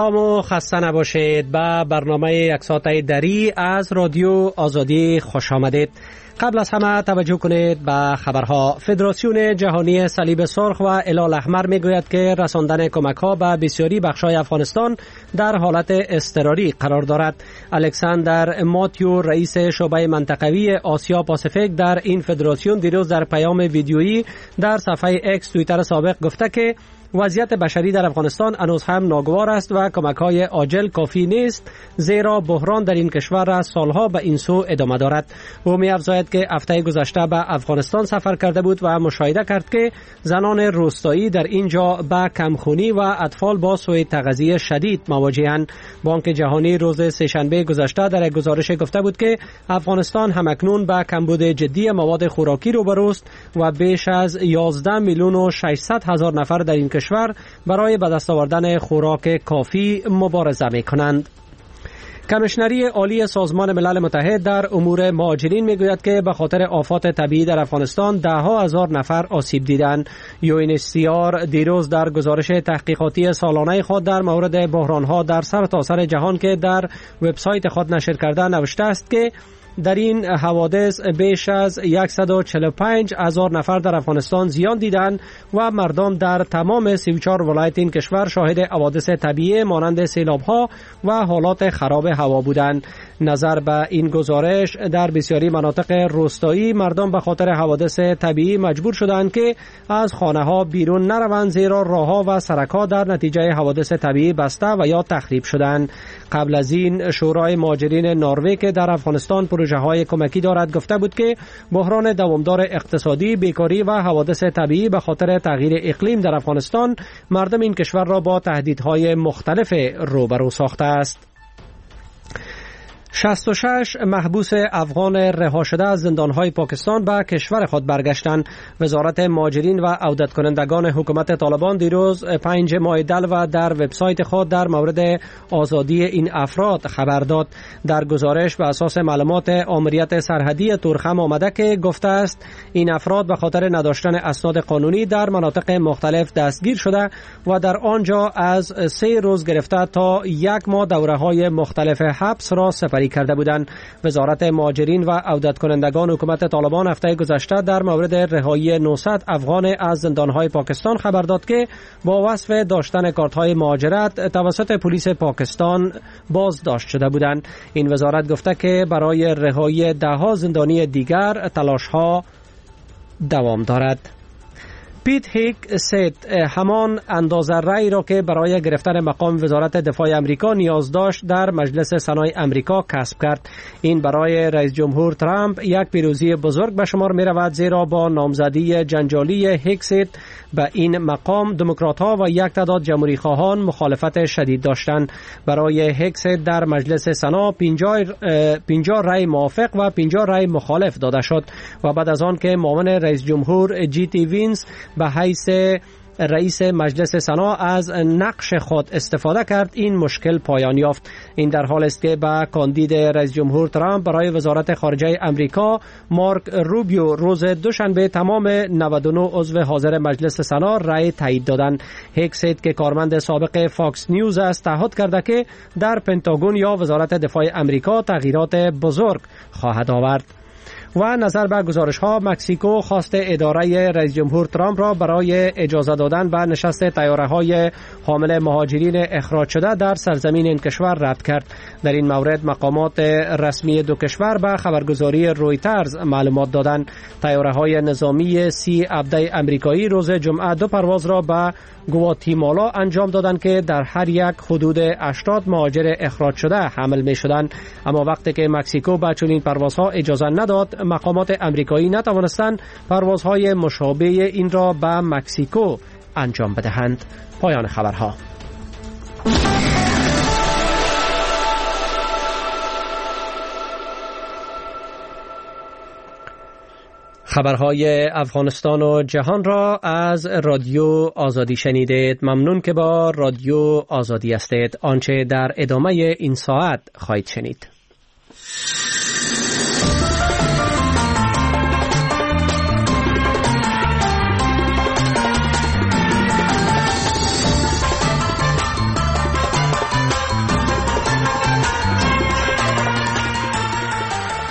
سلام و خسته نباشید. به برنامه یک ساعته دری از رادیو آزادی خوش آمدید. قبل از همه توجه کنید به خبرها. فدراسیون جهانی صلیب سرخ و هلال احمر میگوید که رساندن کمک ها به بسیاری بخش‌های افغانستان در حالت اضطراری قرار دارد. الکساندر ماتیو رئیس شعبه منطقوی آسیا پاسیفیک در این فدراسیون دیروز در پیام ویدیویی در صفحه اکس توییتر سابق گفته که وضعیت بشری در افغانستان هنوز هم ناگوار است و کمک‌های عاجل کافی نیست، زیرا بحران در این کشور از سالها به این سو ادامه دارد. او می‌افزاید که هفته گذشته به افغانستان سفر کرده بود و مشاهده کرد که زنان روستایی در اینجا به کمخونی و اطفال با سوء تغذیه شدید مواجه‌اند. بانک جهانی روز سه‌شنبه گذشته در یک گزارش گفته بود که افغانستان همکنون به کمبود جدی مواد خوراکی روبروست و بیش از 11 میلیون و 600 هزار نفر در این کشور برای به دست آوردن خوراک کافی مبارزه می‌کنند. کمیشنری عالی سازمان ملل متحد در امور مهاجرین میگوید که به خاطر آفات طبیعی در افغانستان ده‌ها هزار نفر آسیب دیدند. UNHCR دیروز در گزارش تحقیقاتی سالانه خود در مورد بحران‌ها در سرتاسر جهان که در وبسایت خود نشر کرده نوشته است که در این حوادث بیش از 145 هزار نفر در افغانستان زیان دیدند و مردم در تمام 34 ولایت این کشور شاهد حوادث طبیعی مانند سیلاب‌ها و حالات خراب هوا بودند. نظر به این گزارش در بسیاری مناطق روستایی مردم به خاطر حوادث طبیعی مجبور شدند که از خانه‌ها بیرون نروند، زیرا راه‌ها و سرک‌ها در نتیجه حوادث طبیعی بسته و یا تخریب شدند. قبل از این شورای مهاجرین نروژ که در افغانستان پروژه‌های کمکی دارد گفته بود که بحران دوامدار اقتصادی، بیکاری و حوادث طبیعی به خاطر تغییر اقلیم در افغانستان مردم این کشور را با تهدیدهای مختلف روبرو ساخته است. 66 محبوس افغان رها شده از زندانهای پاکستان به کشور خود برگشتند. وزارت مهاجرین و عودت کنندگان حکومت طالبان دیروز 5 ماه و در وبسایت خود در مورد آزادی این افراد خبر داد. در گزارش به اساس معلومات آمریت سرحدی تورخم آمده که گفته است این افراد به خاطر نداشتن اسناد قانونی در مناطق مختلف دستگیر شده و در آنجا از 3 روز گرفته تا 1 ماه دوره‌های مختلف حبس را سپری کرده بودند. وزارت مهاجرین و عودت کنندگان حکومت طالبان هفته گذشته در مورد رهایی 900 افغان از زندانهای پاکستان خبر داد که با وصف داشتن کارت‌های مهاجرت توسط پلیس پاکستان بازداشت شده بودند. این وزارت گفته که برای رهایی ده‌ها زندانی دیگر تلاش‌ها دوام دارد. پیت هیک سید همان اندازه رأی را که برای گرفتن مقام وزارت دفاع امریکا نیاز داشت در مجلس سنای امریکا کسب کرد. این برای رئیس جمهور ترامپ یک پیروزی بزرگ به شمار می رود، زیرا با نامزدی جنجالی هیکست به این مقام دموکرات‌ها و یک تعداد جمهوری خواهان مخالفت شدید داشتند. برای هیکست در مجلس سنا 50 رأی موافق و 50 رأی مخالف داده شد و بعد از آن که معاون رئیس جمهور جی تی وینس به حیث رئیس مجلس سنا از نقش خود استفاده کرد، این مشکل پایان یافت. این در حال است که به کاندید رئیس جمهور ترامپ برای وزارت خارجه امریکا مارک روبیو روز دوشنبه تمام 99 عضو حاضر مجلس سنا رأی تایید دادند. هیکست که کارمند سابق فاکس نیوز است تعهد کرده که در پنتاگون یا وزارت دفاع امریکا تغییرات بزرگ خواهد آورد. و نظر به گزارش‌ها مکزیکو خواست اداره رئیس جمهور ترامپ را برای اجازه دادن به نشست طیاره‌های حامل مهاجرین اخراج شده در سرزمین این کشور رد کرد. در این مورد مقامات رسمی دو کشور به خبرگزاری رویترز معلومات دادند. طیاره‌های نظامی C-17 امریکایی روز جمعه 2 پرواز را به گواتیمالا انجام دادند که در هر یک حدود 80 مهاجر اخراج شده حمل می‌شدند. اما وقتی که مکزیکو به چنین پروازها اجازه نداد، مقامات امریکایی نتوانستند پروازهای مشابه این را به مکزیکو انجام بدهند. پایان خبرها. خبرهای افغانستان و جهان را از رادیو آزادی شنیدید. ممنون که با رادیو آزادی هستید. آنچه در ادامه این ساعت خواهید شنید.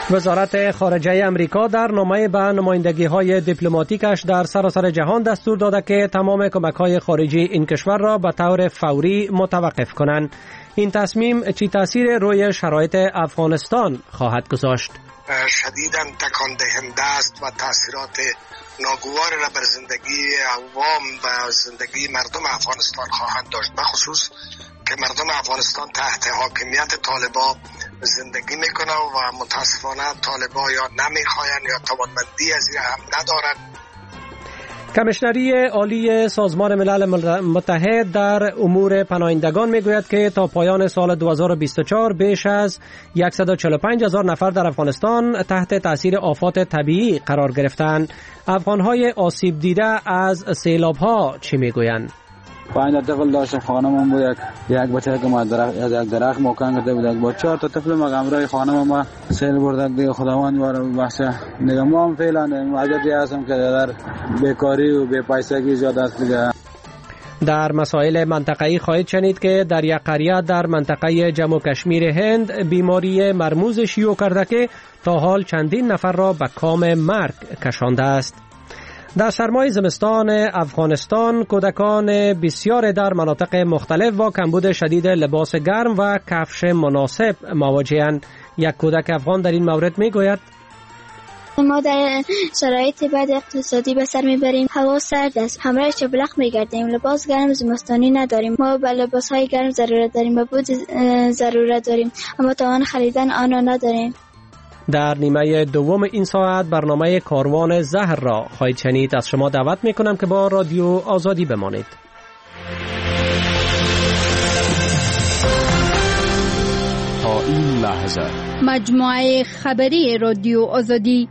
وزارت خارجه امریکا در نامه به نمایندگی‌های دیپلماتیکش در سراسر جهان دستور داده که تمام کمک‌های خارجی این کشور را به طور فوری متوقف کنند. این تصمیم چه تأثیر روی شرایط افغانستان خواهد گذاشت؟ شدیداً تکان دهنده است و تأثیرات ناگوار را بر زندگی عوام و زندگی مردم افغانستان خواهند داشت، بخصوص که مردم افغانستان تحت حاکمیت طالبان زندگی میکنه و متاسفانه طالبان یا نمیخواین یا توانمندی از این هم ندارند. کمیشنری عالی سازمان ملل متحد در امور پناهندگان میگوید که تا پایان سال 2024 بیش از 145,000 نفر در افغانستان تحت تاثیر آفات طبیعی قرار گرفتند. افغانهای آسیب دیده از سیلاب‌ها چی میگویند؟ 5 طفل داشت، خانمم بود، یک بچه که ما از یک درخت محکم کرده بود، با 4 تا طفل ما همراه خانم ما سیل برد دیگه. خداوند ما رو بخشه دیگه. ما هم فعلا عجزی هستم که در بیکاری و بی پیسگی زیاد است دیگه. در مسائل منطقه‌ای خواهید شنید که در یک قریه در منطقه جموں کشمیر هند بیماری مرموز شیوع کرده که تا حال چندین نفر را به کام مرگ کشانده است. در سرمای زمستان افغانستان کودکان بسیار در مناطق مختلف با کمبود شدید لباس گرم و کفش مناسب مواجه‌اند. یک کودک افغان در این مورد میگوید: ما در شرایط بد اقتصادی به سر میبریم. هوا سرد است، همراه شبلق میگردیم، لباس گرم زمستانی نداریم. ما به لباس های گرم ضرورت داریم، به بود ضرورت داریم، اما توان خریدن آن را نداریم. در نیمه دوم این ساعت برنامه کاروان زهر را خواهید شنید. از شما دعوت میکنم که با رادیو آزادی بمانید. تا این لحظه مجموعه خبری رادیو آزادی.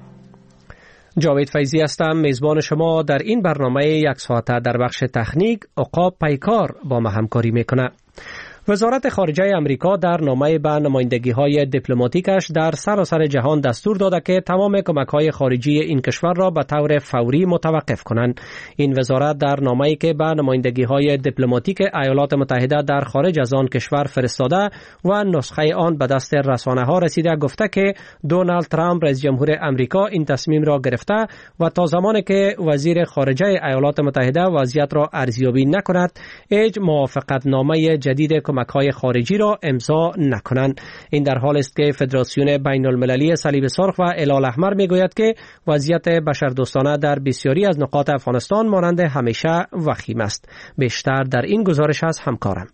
جاوید فیضی هستم، میزبان شما در این برنامه یک ساعته. در بخش تکنیک عقاب پیکار با ما همکاری میکنه. وزارت خارجه امریکا در نامه به نمایندگی‌های دیپلماتیکش در سراسر جهان دستور داده که تمام کمک‌های خارجی این کشور را به طور فوری متوقف کنند. این وزارت در نامه‌ای که به نمایندگی‌های دیپلماتیک ایالات متحده در خارج از آن کشور فرستاده و نسخه آن به دست رسانه‌ها رسیده گفته که دونالد ترامپ رئیس جمهور امریکا این تصمیم را گرفته و تا زمانی که وزیر خارجه ایالات متحده وضعیت را ارزیابی نکند هیچ موافقتنامه جدید کمک‌های خارجی را امضا نکنند. این در حال است که فدراسیون بین المللی صلیب سرخ و هلال احمر میگوید که وضعیت بشردوستانه در بسیاری از نقاط افغانستان مانند همیشه وخیم است. بیشتر در این گزارش از همکارم.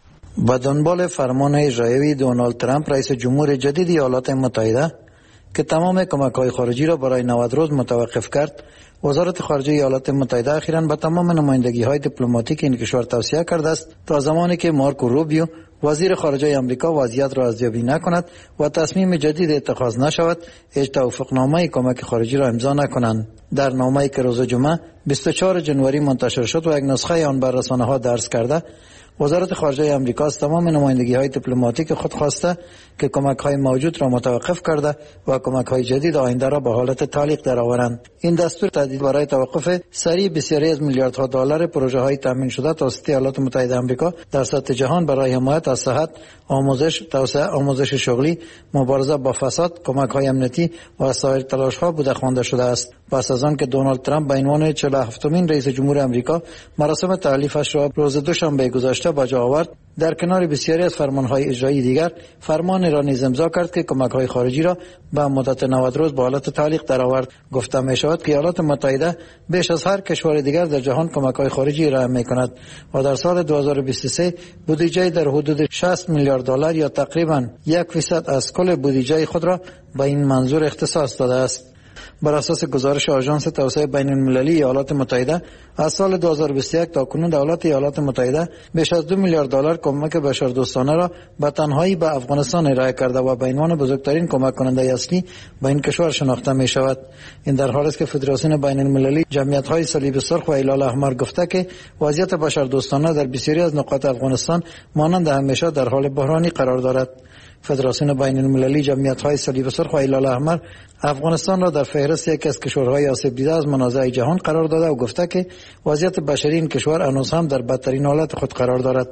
با دنبال فرمان اجرایی دونالد ترامپ رئیس جمهور جدید ایالات متحده که تمام کمک‌های خارجی را برای 90 روز متوقف کرد، وزارت خارجه ایالات متحده اخیراً به تمام نمایندگی‌های دیپلماتیک این کشور توصیه کرده است تا زمانی که مارکو روبیو وزیر خارجه آمریکا وضعیت را ارزیابی نکند و تصمیم جدید اتخاذ نشود هیچ توافقنامه کمک خارجی را امضا نکنند. در نامه‌ای که روز جمعه 24 جنوری منتشر شد و یک نسخه آن بر رسانه‌ها درج کرده، وزارت خارجه آمریکا از تمام نمایندگی‌های دیپلماتیک خود خواسته که کمک‌های موجود را متوقف کرده و کمک‌های جدید آینده را به حالت تعلیق درآورند. این دستور تهدید برای توقف سریع بسیاری از میلیاردها دلار پروژه‌های تامین شده توسط ایالات متحده آمریکا در سطح جهان برای حمایت از صحت، آموزش، توسعه آموزش شغلی، مبارزه با فساد، کمک‌های امنیتی و سایر تلاش‌ها بوده خوانده شده است. پس از آن که دونالد ترامپ به عنوان 47مین رئیس جمهور آمریکا مراسم تعریفش را روز دوشنبه گذشته به جا آورد، در کنار بسیاری از فرمانهای اجرایی دیگر فرمان را نیز امضا کرد که کمک‌های خارجی را به مدت 90 روز به حالت تعلیق درآورد. گفته می‌شود که ایالات متحده بیش از هر کشور دیگر در جهان کمک‌های خارجی ارائه می‌کند و در سال 2023 بودجه در حدود 60 میلیارد دلار یا تقریباً 1% از کل بودجه خود را به این منظور اختصاص داده است. بر اساس گزارش آژانس توسعه بین المللی ایالات متحده، از سال 2021 تا کنون دولت ایالات متحده بیش از 2 میلیارد دلار کمک بشردوستانه را به تنهایی به افغانستان ارائه کرده و به عنوان بزرگترین کمک کننده اصلی به این کشور شناخته می شود. این در حالی است که فدراسیون بین المللی جمعیت‌های صلیب سرخ و هلال احمر گفته که وضعیت بشردوستانه در بسیاری از نقاط افغانستان مانند همیشه در حال بحرانی قرار دارد. فدراسیون بین المللی جمعیت‌های صلیب سرخ و هلال احمر افغانستان را در فهرست یکی از کشورهای آسیب دیده از منازع جهان قرار داده و گفته که وضعیت بشری این کشور هنوز هم در بدترین حالت خود قرار دارد.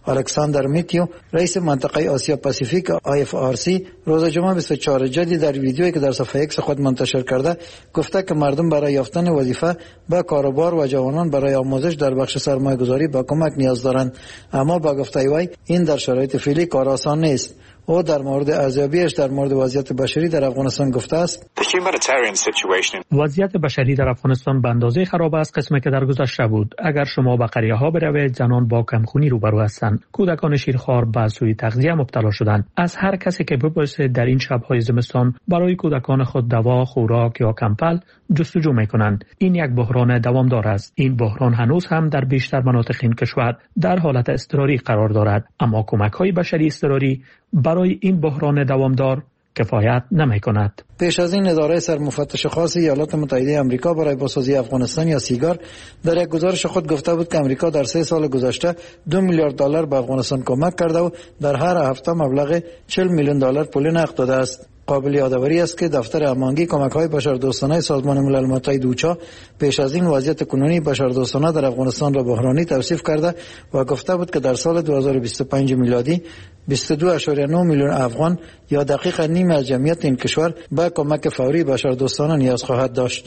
الکساندر میتیو رئیس منطقه آسیا پاسیفیک IFRC روز جمعه 24 جدی در ویدیویی که در صفحه ایکس خود منتشر کرده گفته که مردم برای یافتن وظیفه به کاروبار و جوانان برای آموزش در بخش سرمایه‌گذاری به کمک نیاز دارند، اما با گفته وی این در شرایط فعلی کار آسان نیست. او در مورد ارزیابیش در مورد وضعیت بشری در افغانستان گفته است: وضعیت بشری در افغانستان به اندازه خراب است قسمی که در گذشته بود. اگر شما به قریه ها بروید، زنان با کمخونی روبرو هستند، کودکان شیرخوار به سوء تغذیه مبتلا شدند. از هر کسی که بپرسید در این شب‌های زمستان برای کودکان خود دوا، خوراک یا کمپل جستجو می‌کنند. این یک بحران دوامدار است. این بحران هنوز هم در بیشتر مناطق این کشور در حالت اضطراری قرار دارد، اما کمک‌های بشری اضطراری برای این بحران دوامدار کفایت نمی‌کند. پیش از این اداره سرمفتش خاص ایالات متحده آمریکا برای بازسازی افغانستان یا سیگار در یک گزارش خود گفته بود که آمریکا در 3 سال گذشته 2 میلیارد دلار به افغانستان کمک کرده و در هر هفته مبلغ 40 میلیون دلار پول نقد داده است. قابل یادآوری است که دفتر امانگی کمک‌های بشردوستانه سازمان ملل متحد اوچا پیش از این وضعیت کنونی بشردوستانه در افغانستان را بحرانی توصیف کرده و گفته بود که در سال 2025 میلادی 22.9 میلیون افغان یا دقیقاً نیم از جمعیت این کشور به کمک فوری بشردوستانه نیاز خواهد داشت.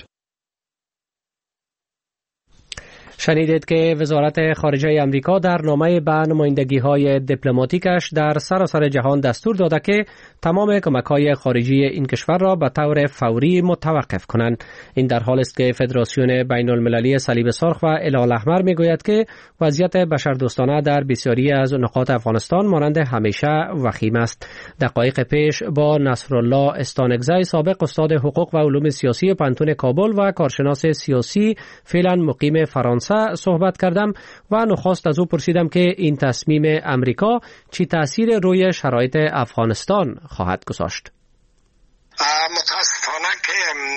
شنیدید که وزارت خارجه امریکا در نامه به نمایندگی‌های دیپلماتیکش در سراسر جهان دستور داده که تمام کمک‌های خارجی این کشور را به طور فوری متوقف کنند. این در حالی است که فدراسیون بین‌المللی صلیب سرخ و هلال احمر می‌گوید که وضعیت بشردوستانه در بسیاری از نقاط افغانستان مانند همیشه وخیم است. دقایق پیش با نصرالله استانگزی، سابق استاد حقوق و علوم سیاسی پانتون کابل و کارشناس سیاسی فعلا مقیم فرانسه صحبت کردم و نخست از او پرسیدم که این تصمیم امریکا چی تأثیر روی شرایط افغانستان خواهد گذاشت. متاسفانه که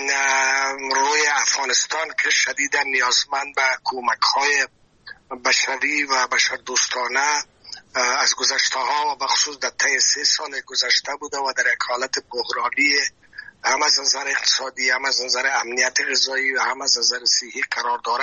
روی افغانستان که شدیداً نیازمند به کمک‌های بشری و بشردوستانه از گذشته ها و بخصوص در طی 3 سال گذشته بوده و در یک حالت بحرانی هم از نظر اقتصادی، هم از نظر امنیت غذایی و هم از نظر صحی قرار داره،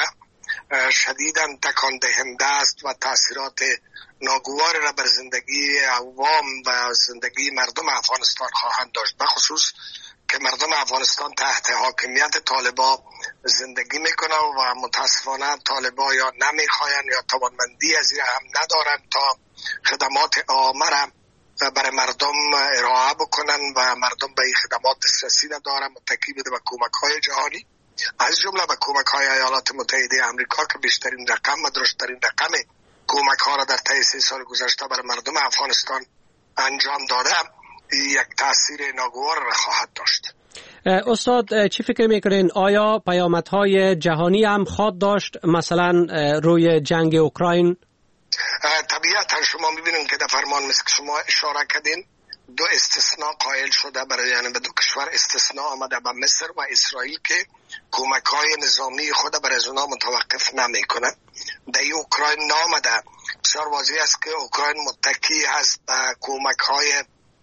شدیداً تکان دهنده است و تاثیرات ناگوار را بر زندگی عوام و زندگی مردم افغانستان خواهند داشت، بخصوص که مردم افغانستان تحت حاکمیت طالبان زندگی میکنه و متاسفانه طالبان یا نمیخواین یا توانمندی از این هم ندارن تا خدمات عامه را برای مردم ارائه بکنن و مردم به این خدمات دسترسی ندارن، متکی بوده به کمک‌های جهانی از جمله به کمک‌های ایالات متحده آمریکا که بیشترین رقم و درشترین رقم کمک‌ها را در طی 3 سال گذشته برای مردم افغانستان انجام داده، یک تاثیر ناگوار را خواهد داشت. استاد چی فکر میکنین؟ آیا پیامدهای جهانی هم خواهد داشت، مثلا روی جنگ اوکراین؟ طبیعتا شما میبینید که در فرمان مثل که شما اشاره کردین 2 استثناء قائل شده برای، یعنی به 2 کشور استثناء آمده، به مصر و اسرائیل که کمک‌های نظامی خود برای از اونها متوقف نمیکنه. در اوکراین نامده. بسیار واضح است که اوکراین متکی هست به کمک‌های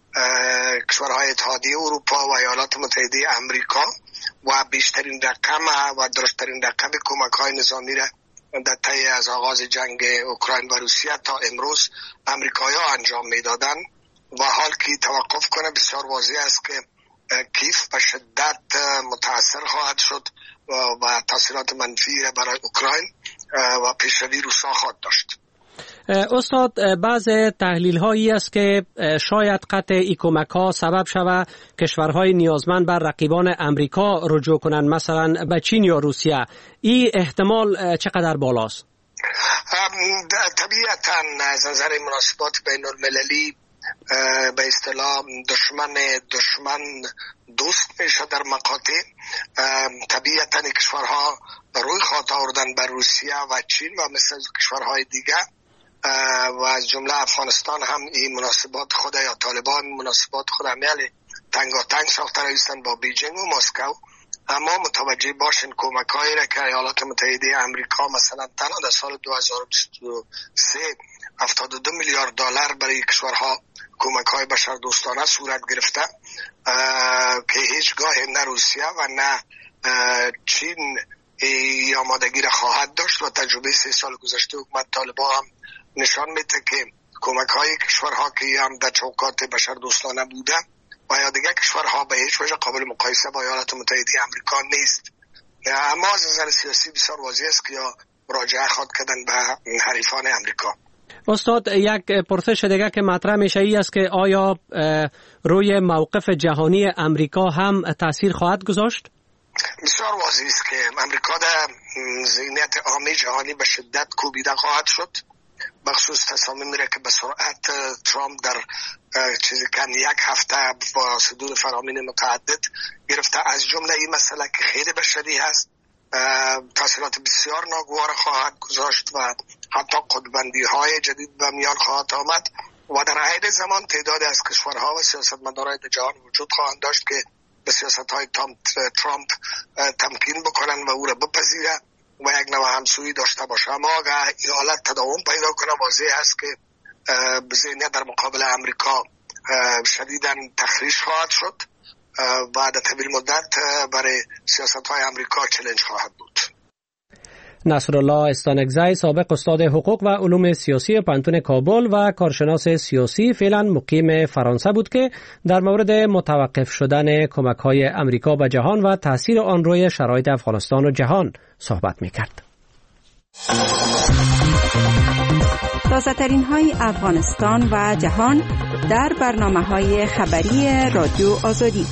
کشورهای اتحادیه اروپا و ایالات متحده آمریکا و بیشترین رقم و درستترین رقم کمک‌های نظامی را در طی از آغاز جنگ اوکراین و روسیه تا امروز امریکایی‌ها انجام میدادن و حال که توقف کنه بسیار واضح است که کیف به شدت متاثر خواهد شد و تاثیرات منفی برای اوکراین و پیشروی روسا خواهد داشت. استاد، بعض تحلیل هایی است که شاید قطع ای کمک ها سبب شود کشورهای نیازمند بر رقیبان امریکا رجوع کنند، مثلا به چین یا روسیه. این احتمال چقدر بالاست؟ طبیعتا از نظر مناسبات بین المللی به اصطلاح دشمن دوست میشه در مقاطع. طبیعتا کشورها روی خط آوردن بر روسیه و چین و مثل کشورهای دیگه و از جمله افغانستان هم این مناسبات خود یا طالبان مناسبات خود عمل تنگاتنگ ساخته رایستن با بیجینگ و مسکو. اما متوجه باشین کمک‌هایی را که ایالات متحده آمریکا مثلا تنها در سال 2023 72 میلیارد دلار برای کشورها کمک‌های بشردوستانه صورت گرفته که هیچگاه نه روسیه و نه چین آمادگی را خواهد داشت و تجربه 3 سال گذشته حکومت طالبان هم نشان میده که کمک های کشورها که هم در چوکات بشر دوستانه بوده و یا دیگر کشورها به هیچ وجه قابل مقایسه با ایالات متحده آمریکا نیست. اما از نظر سیاسی بسیار واضح است که یا مراجعه خواهد کردن به حریفان آمریکا. استاد، یک پرسش دیگه که مطرح میشه ای است که آیا روی موقف جهانی امریکا هم تاثیر خواهد گذاشت؟ بسیار واضح است که امریکا در ذهنیت عامه جهانی به شدت کوبیده خواهد شد، بخصوص تصامیم میره که به سرعت ترامپ در چیزی کم یک هفته با صدور فرامین متعدد گرفته، از جمله این مسئله که خیلی بشری هست تاثیرات بسیار ناگوار خواهد گذاشت و حتی قطب‌بندی های جدید به میان خواهد آمد و در عین زمان تعدادی از کشورها و سیاستمداران جهان وجود خواهند داشت که به سیاست های ترامپ تمکین بکنن و او را بپذیره و یک نوع همسویی داشته باشه. اما اگر این حالت تداوم پیدا کنه واضح است که ذهنیت در مقابل امریکا شدیداً تخریش خواهد شد و در طویل مدت برای سیاست های امریکا چالش خواهد بود. نصرالله استانکزی، سابق استاد حقوق و علوم سیاسی پانتون کابل و کارشناس سیاسی، فعلا مقیم فرانسه بود که در مورد متوقف شدن کمک‌های امریکا به جهان و تاثیر آن روی شرایط افغانستان و جهان صحبت می‌کرد. تازه‌ترین های افغانستان و جهان در برنامه‌های خبری رادیو آزادی.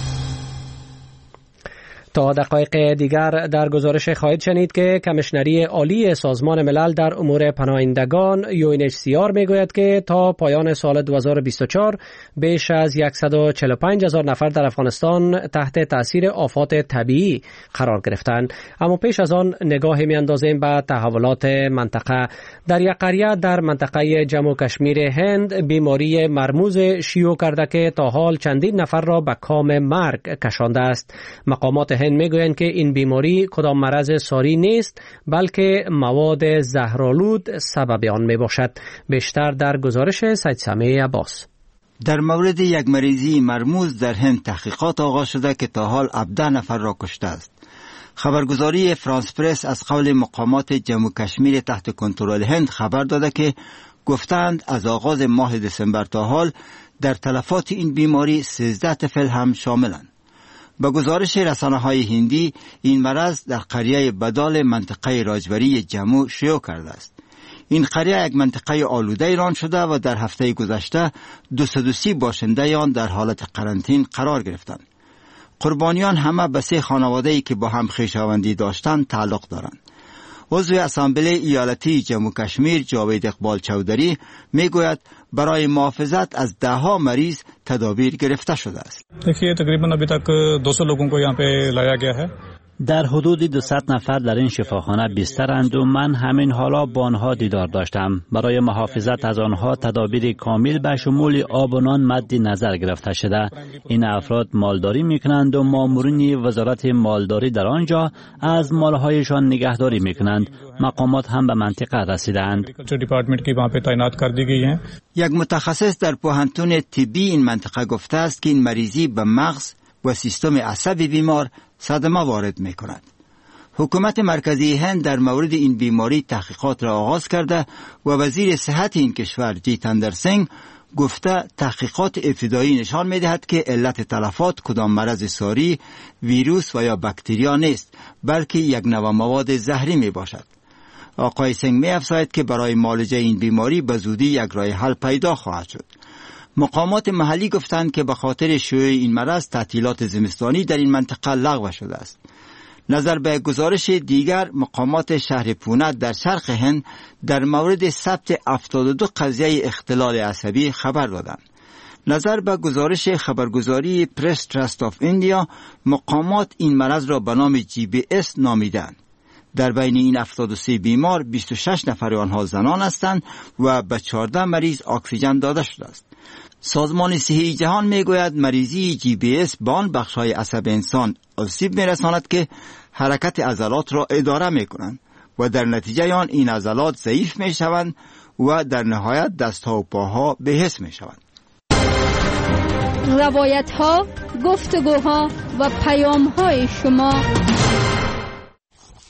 تا دقایق دیگر در گزارش خواهید شنید که کمیشنری عالی سازمان ملل در امور پناهندگان UNHCR میگوید که تا پایان سال 2024 بیش از 145,000 نفر در افغانستان تحت تاثیر آفات طبیعی قرار گرفتند. اما پیش از آن نگاهی میاندازیم به تحولات منطقه. در یک قریه در منطقه جموں کشمیر هند بیماری مرموز شیوع کرده که تا حال چندین نفر را به کام مرگ کشانده است. مقامات هند میگویند که این بیماری کدام مرض ساری نیست بلکه مواد زهرآلود سبب آن می باشد. بیشتر در گزارش سید سمیع عباس. در مورد یک مریضی مرموز در هند تحقیقات آغاز شده که تا حال 17 نفر را کشته است. خبرگزاری فرانس پرس از قول مقامات جموں کشمیر تحت کنترل هند خبر داده که گفتند از آغاز ماه دسامبر تا حال در تلفات این بیماری 13 طفل هم شاملند. با گزارش رسانه‌های هندی این مرض در قریه بدال منطقه راجوری جموں شیوع کرده است. این قریه یک منطقه آلوده اعلام شده و در هفته گذشته 230 باشنده آن در حالت قرنطین قرار گرفتند. قربانیان همه به 3 خانواده‌ای که با هم خویشاوندی داشتند تعلق دارند. عضو اسامبله ایالتی جموں کشمیر جاوید اقبال چودری میگوید برای محافظت از 10 مریض تدابیر گرفته شده است. देखिए तकरीबन अभी तक 200 लोगों को यहाँ पे लाया गया है. در حدود 200 نفر در این شفاخانه بسترند و من همین حالا با آنها دیدار داشتم. برای محافظت از آنها تدابیر کامل به شمول آب و نان مد نظر گرفته شده. این افراد مالداری میکنند و مامورین وزارت مالداری در آنجا از مالهایشان نگهداری میکنند. مقامات هم به منطقه رسیدند. یک متخصص در پوهنتون طبی این منطقه گفته است که این مریضی به مغز و سیستم عصبی بیمار صدمه وارد می کند. حکومت مرکزی هند در مورد این بیماری تحقیقات را آغاز کرده و وزیر صحت این کشور جیتندر سنگ گفته تحقیقات ابتدایی نشان می دهد که علت تلفات کدام مرض ساری، ویروس و یا باکتریا نیست بلکه یک نوع مواد زهری می باشد. آقای سنگ می افزاید که برای معالجه این بیماری به زودی یک راه حل پیدا خواهد شد. مقامات محلی گفتند که به خاطر شیوع این مرض تعطیلات زمستانی در این منطقه لغو شده است. نظر به گزارش دیگر مقامات شهر پونه در شرق هند در مورد ثبت 72 قضیه اختلال عصبی خبر دادند. نظر به گزارش خبرگزاری پرس تراست آف ایندیا مقامات این مرض را به نام GBS نامیدند. در بین این 73 بیمار 26 نفر آنها زنان هستند و به 14 مریض اکسیژن داده شده است. سازمان صحی جهان میگوید مریضی GBS به آن بخش‌های عصب انسان آسیب میرساند که حرکت عضلات را اداره میکنند و در نتیجه آن این عضلات ضعیف میشوند و در نهایت دستها و پاها بی‌حس میشوند. روایت‌ها، گفتگوها و پیام‌های شما.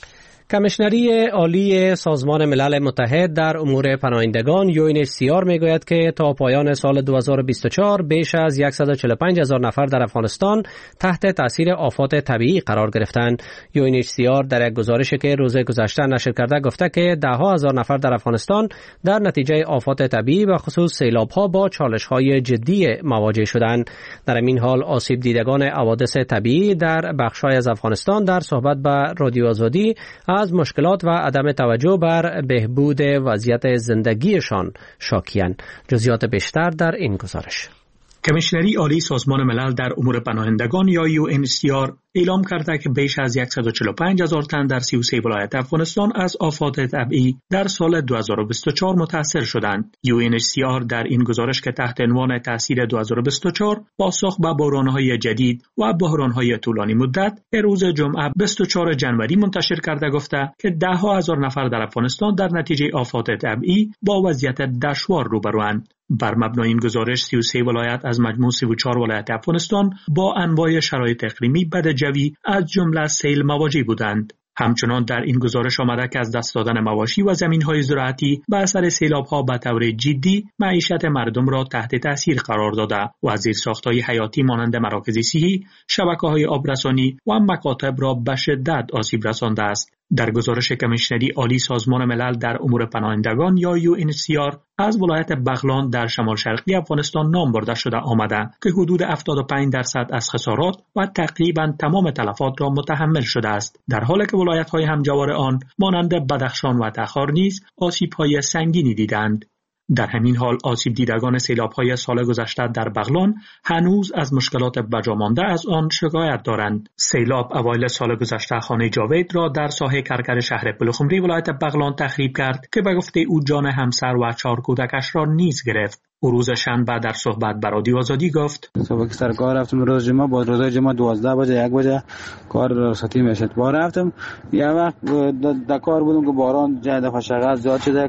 کمیشنری عالی سازمان ملل متحد در امور پناهندگان UNHCR میگوید که تا پایان سال 2024 بیش از 145,000 نفر در افغانستان تحت تاثیر آفات طبیعی قرار گرفتند. UNHCR در یک گزارشی که روز گذشته نشر کرده گفته که ده‌ها هزار نفر در افغانستان در نتیجه آفات طبیعی و خصوص سیلاب‌ها با چالش‌های جدی مواجه شدند. در این حال آسیب دیدگان حوادث طبیعی در بخش‌های از افغانستان در صحبت با رادیو آزادی از مشکلات و عدم توجه بر بهبود وضعیت زندگیشان شاکی‌اند. جزئیات بیشتر در این گزارش. کمیشنری عالی سازمان ملل در امور پناهندگان یا UNHCR اعلام کرده که بیش از 145,000 تن در 33 ولایت افغانستان از آفات طبیعی در سال 2024 متاثر شدند. UNHCR در این گزارش که تحت عنوان تاثیر 2024 پاسخ به بحران‌های جدید و بحران‌های طولانی مدت روز جمعه 24 جنوری منتشر کرده گفته که ده‌ها هزار نفر در افغانستان در نتیجه آفات طبیعی با وضعیت دشوار روبروند. بر مبنای این گزارش 33 ولایت از مجموع 34 ولایت افغانستان با انواع شرایط اقلیمی بدجوی از جمله سیل مواجه بودند. همچنان در این گزارش آمده که از دست دادن مواشی و زمین‌های زراعتی به اثر سیلاب‌ها به طور جدی معیشت مردم را تحت تاثیر قرار داده و زیرساخت‌های حیاتی مانند مراکز صحی، شبکه‌های آبرسانی و مکاتب را به شدت آسیب رسانده است. در گزارش کمیشنری عالی سازمان ملل در امور پناهندگان یا UNHCR از ولایت بغلان در شمال شرقی افغانستان نام برده شده آمده که حدود 75% از خسارات و تقریباً تمام تلفات را متحمل شده است، در حالی که ولایت‌های همجوار آن مانند بدخشان و تخار نیز آسیب‌های سنگینی دیدند. در همین حال آسیب دیدگان سیلاب‌های سال گذشته در بغلان هنوز از مشکلات بجامانده از آن شکایت دارند. سیلاب اوایل سال گذشته خانه جاوید را در ساحه کرکر شهر پلخمری ولایت بغلان تخریب کرد که به گفته او جان همسر و 4 کودکش را نیز گرفت. او روز شنبه در صحبت با رادیو آزادی گفت: صبح که سر کار رفتم روز جمعه، با روز جمعه 12 بجه 1 بجه کار رخصتی میشد. با رفتم یه وقت در کار بودم که باران جای دفعه شغل زیاد شده.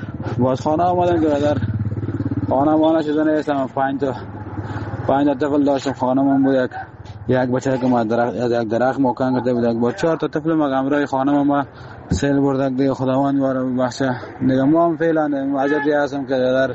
باز خانه آمدم که در خانه شده نیستم. 5 تا طفل داشتم. خانه من بود یک بچه که ما یک درخت مکان کرده بود. با 4 تا طفل ما همراه خانه ما سیل برد دیگه. خداوند واره بخشه دیگه. ما هم فعلا عجبی هستم که در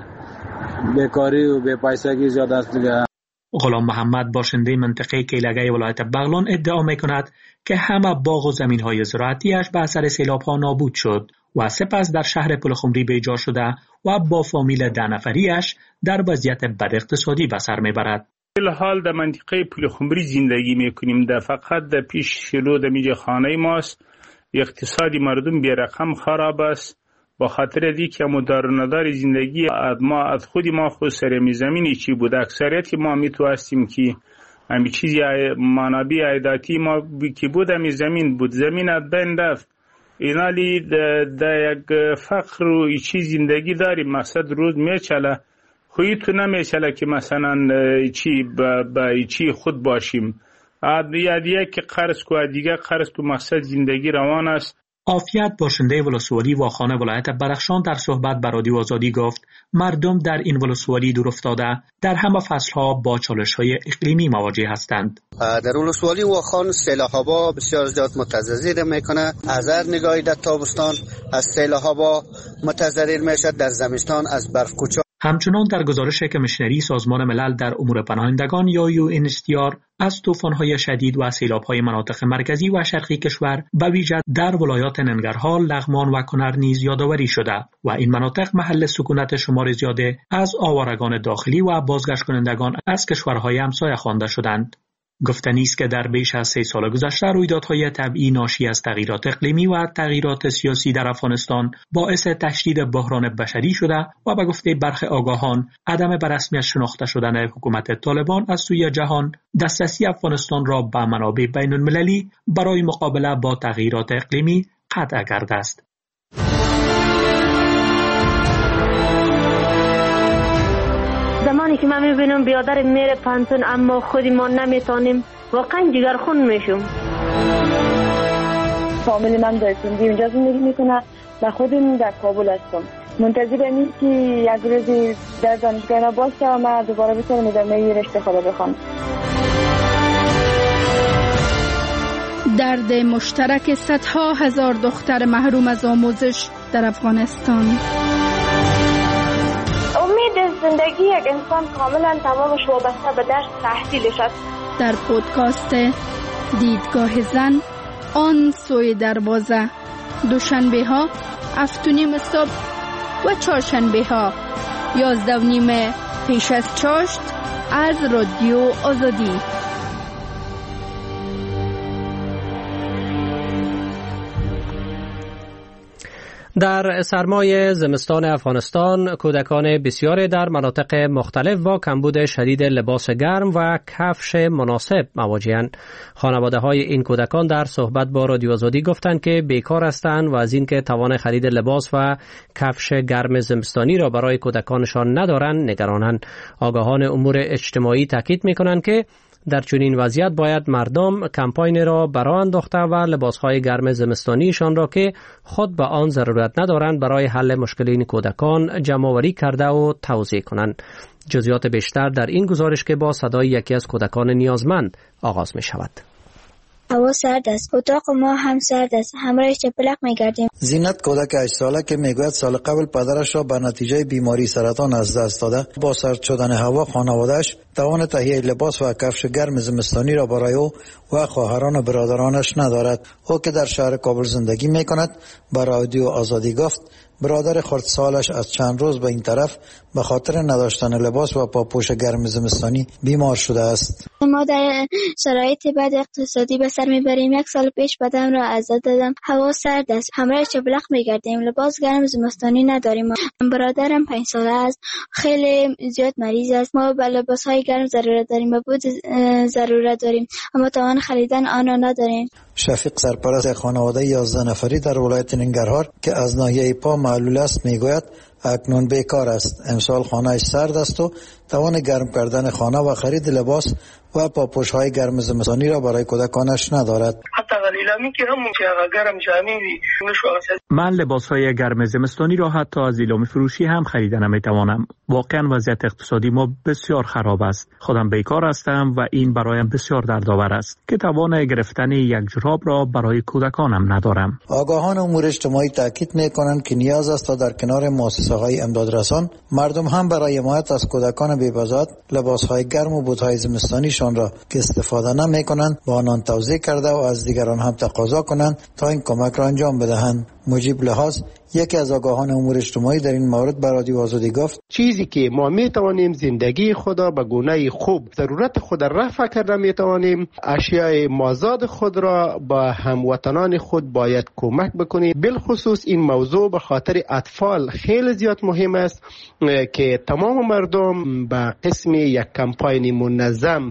بیکاری و بی پیسگی زیاد است دیگه. غلام محمد باشنده منطقه کیلگه ولایت بغلان ادعا میکند که همه باغ و زمین‌های زراعتیش به اثر سیلاب‌ها نابود شد و سپس در شهر پلخمری بیجا شده و با فامیل 10 نفریش در وضعیت بد اقتصادی به سر میبرد. الحال در منطقه پلخمری زندگی میکنیم. در فقط در پیش شلو در میجه خانه ماست. اقتصادی مردم بی رقم خراب است. با خاطر دی که مدارندار زندگی ما از خودی ما خود سرمی زمینی چی بود. اکثریت ما میتوانستیم که همی چیزی منابع عایداتی ما که بود همی زمین بود. زمین از بین رفت. اینالی در یک فقر و چیز زندگی داریم. مقصد روز میچله. خویی تو نمیچله که مثلا چی خود باشیم. یادیه که قرض کو دیگه قرض کو. مقصد زندگی روان است. عافیت باشنده ولسوالی واخانه ولایت بدخشان در صحبت با رادیو آزادی گفت مردم در این ولسوالی دور افتاده در همه فصلها با چالش‌های اقلیمی مواجه هستند. در ولسوالی واخان سیلاب‌ها بسیار زیاد متضرر میکنه. از هر نگاهی در تابستان از سیلاب‌ها متضرر میشه، در زمستان از برف کوچه. همچنان در گزارش کمیشنری سازمان ملل در امور پناهندگان یا UNHCR از طوفان‌های شدید و سیلاب‌های مناطق مرکزی و شرقی کشور به ویژه در ولایات ننگرهار، لغمان و کنر نیز یادآوری شده و این مناطق محل سکونت شمار زیاده از آوارگان داخلی و بازگشت کنندگان از کشورهای همسایه خوانده شدند. گفتنی است که در بیش از 3 سال گذشته رویدادهای طبیعی ناشی از تغییرات اقلیمی و تغییرات سیاسی در افغانستان باعث تشدید بحران بشری شده و به گفته برخی آگاهان عدم به رسمیت شناخته شدن حکومت طالبان از سوی جهان دسترسی افغانستان را به منابع بین المللی برای مقابله با تغییرات اقلیمی قطع کرده است. زمانی که من میبینم بیادر میره پنتون اما خودی ما نمیتونیم، واقعا جگرخون میشم. فامیل من در سندی اونجا زندگی میکنه و خودم در کابل هستم. منتظرم این که یک روزی در دانشگاه ما باشه و من دوباره بتونم ادامه رشته خود بخوام. درد مشترک صدها هزار دختر محروم از آموزش در افغانستان. امید زندگی یک انسان کاملا تمامش وابسته به درس تحصیلش است. در پودکاست دیدگاه زن، آن سوی دروازه، دوشنبه ها 7:30 صبح و چهارشنبه ها 11:30 پیش از چاشت از رادیو آزادی. در سرمای زمستان افغانستان کودکان بسیاری در مناطق مختلف با کمبود شدید لباس گرم و کفش مناسب مواجه‌اند. خانواده‌های این کودکان در صحبت با رادیو آزادی گفتند که بیکار هستند و از اینکه توان خرید لباس و کفش گرم زمستانی را برای کودکانشان ندارند نگرانند. آگاهان امور اجتماعی تاکید می‌کنند که در چنین وضعیت باید مردم کمپاین را برآ انداخته و لباسهای گرم زمستانیشان را که خود به آن ضرورت ندارند برای حل مشکل این کودکان جمع‌آوری کرده و توزیع کنند. جزئیات بیشتر در این گزارش که با صدای یکی از کودکان نیازمند آغاز می شود. هوا سرد است. اتاق ما هم سرد است. همراه چپلق می‌گردیم. زینت کودک 8 ساله که میگوید سال قبل پدرش را به نتیجه بیماری سرطان از دست داده، با سرد شدن هوا خانواده‌اش توان تهیه لباس و کفش گرم زمستانی را برای او و خواهران و برادرانش ندارد. او که در شهر کابل زندگی می‌کند به رادیو آزادی گفت برادر خردسالش از چند روز به این طرف به خاطر نداشتن لباس و پاپوش گرم زمستانی بیمار شده است. ما در شرایط بد اقتصادی به سر میبریم. 1 سال پیش بدم را از دست دادم. هوا سرد است. همراه چپلق میگردیم. لباس گرم زمستانی نداریم. برادرم 5 ساله است. خیلی زیاد مریض است. ما به لباسهای گرم ضرورت داریم و بود ضرورت داریم، اما توان خریدن آن را نداریم. شفیق سرپرست خانواده 11 نفری در ولایت ننگرهار که از ناحیه پا معلول است میگوید اکنون بیکار است. امسال خانه‌اش سرد است و توان گرم کردن خانه و خرید لباس و پاپوش‌های گرم زمستانی را برای کودکانش ندارد. من لباس‌های گرم زمستانی را حتی از ایلامی فروشی هم خریدن نمی‌توانم. واقعا وضعیت اقتصادی ما بسیار خراب است. خودم بیکار هستم و این برایم بسیار دردآور است که توان گرفتن یک جوراب را برای کودکانم ندارم. آگاهان امور اجتماعی تاکید می‌کنند که نیاز است تا در کنار مؤسسه‌های امدادرسان مردم هم برای حمایت از کودکان بی‌بزاد لباس‌های گرم و بوت‌های زمستانیشان را که استفاده نمی‌کنند با آنان توزیع کرده و از دیگران هم تقاضا کنند تا این کمک را انجام بدهند. مجیب لحاظ یکی از آگاهان امور اجتماعی در این مورد به رادیو آزادی گفت چیزی که ما میتوانیم زندگی خود را به گونه خوب ضرورت خود را رفع کرده میتوانیم، اشیاء مازاد خود را با هموطنان خود باید کمک بکنیم. بالخصوص این موضوع به خاطر اطفال خیلی زیاد مهم است که تمام مردم به قسم یک کمپاین منظم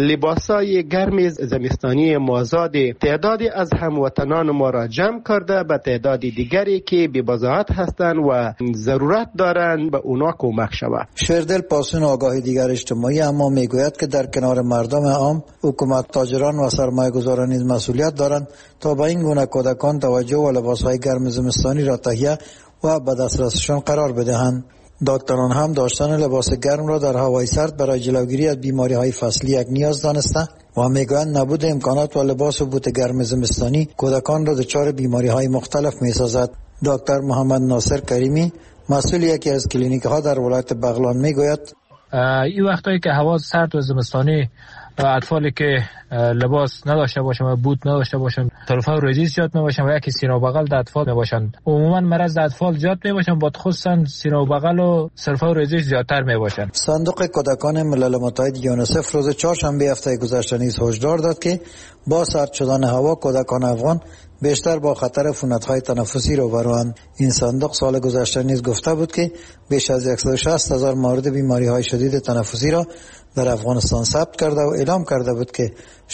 لباسای گرم زمستانی مازاد تعدادی از هموطنان ما را جمع کرده به تعداد دیگری که بی‌بضاعت هستند و ضرورت دارند به اونا کمک شود. شیردل پاسون آگاهی دیگر اجتماعی اما میگوید که در کنار مردم عام حکومت، تاجران و سرمایه‌گذاران نیز مسئولیت دارند تا به این گونه کودکان توجه و لباس‌های گرم زمستانی را تهیه و به دسترسشان قرار بدهند. دکتران هم داشتن لباس گرم را در هوای سرد برای جلوگیری از بیماری‌های فصلی یک نیاز دانسته و میگویند نبود امکانات و لباس و بوت گرم زمستانی کودکان را دچار بیماری‌های مختلف می‌سازد. دکتر محمد ناصر کریمی مسئول یکی از کلینیک‌ها در ولایت بغلان میگوید این وقتایی که هوا سرد و زمستانی و اطفالی که لباس نداشته باشن و بوت نداشته باشن طرفه ریزی زیاد میباشن و یکی سینه و بغل در اطفال میباشن. عموما مرض در اطفال زیاد میباشن، با خصوصا سینه و بغل و سرفه و ریزی زیادتر میباشن. صندوق کودکان ملل متحد یونیسف روز چهارشنبه هفته گذشته نیز هشدار داد که با سرد شدن هوا کودکان افغان بیشتر با خطر عفونت‌های تنفسی روبروند. این صندوق سال گذشته نیز گفته بود که بیش از 160,000 مورد بیماری‌های شدید تنفسی را در افغانستان ثبت کرده و اعلام کرده بود که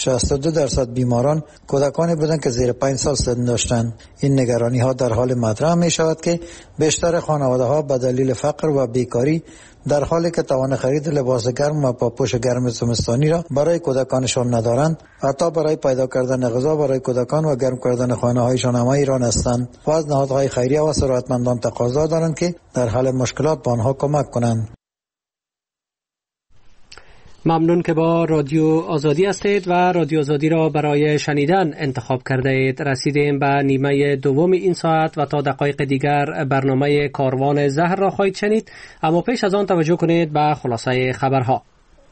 62% بیماران کودکانی بودند که زیر 5 سال سن داشتند. این نگرانی‌ها در حال مطرح می‌شود که بیشتر خانواده‌ها به دلیل فقر و بیکاری در حالی که توان خرید لباس گرم و پاپوش گرم زمستانی را برای کودکانشان ندارند، حتی برای پیدا کردن غذا برای کودکان و گرم کردن خانه‌هایشان هم ایران هستند و از نهادهای خیریه و ثروتمندان تقاضا دارند که در حل مشکلات به آنها کمک کنند. ممنون که با رادیو آزادی هستید و رادیو آزادی را برای شنیدن انتخاب کرده اید. رسیدیم به نیمه دوم این ساعت و تا دقایق دیگر برنامه کاروان زهر را خواهید شنید، اما پیش از آن توجه کنید به خلاصه خبرها.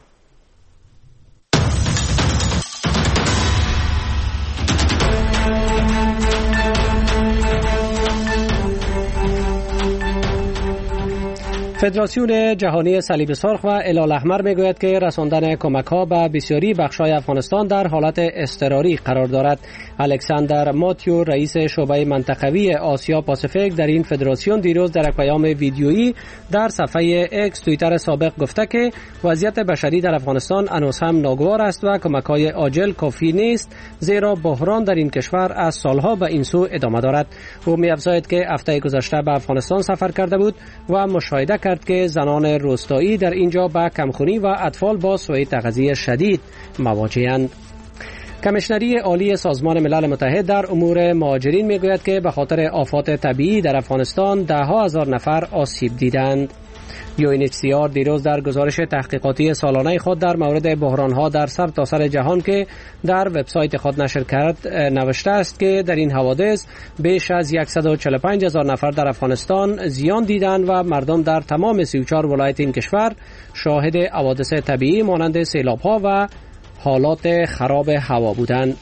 فدراسیون جهانی صلیب سرخ و هلال احمر میگوید که رساندن کمک‌ها به بسیاری بخش‌های افغانستان در حالت اضطراری قرار دارد. الکساندر ماتیو، رئیس شعبه منطقوی آسیا پاسیفیک در این فدراسیون، دیروز در یک پیام ویدیویی در صفحه اکس توییتر سابق گفته که وضعیت بشری در افغانستان هنوز هم ناگوار است و کمک‌های عاجل کافی نیست، زیرا بحران در این کشور از سالها به این سو ادامه دارد. او می‌افزاید که هفته گذشته به افغانستان سفر کرده بود و مشاهده کرد که زنان روستایی در اینجا با کمخونی و اطفال با سوء تغذیه شدید مواجه‌اند. کمیشنری عالی سازمان ملل متحد در امور مهاجرین میگوید که به خاطر آفات طبیعی در افغانستان ده‌ها هزار نفر آسیب دیدند. UNHCR دیروز در گزارش تحقیقاتی سالانه خود در مورد بحران‌ها در سرتاسر جهان که در وبسایت خود نشر کرد نوشته است که در این حوادث بیش از 145,000 نفر در افغانستان زیان دیدند و مردم در تمام 34 ولایت این کشور شاهد حوادث طبیعی مانند سیلاب‌ها و حالات خراب هوا بودند.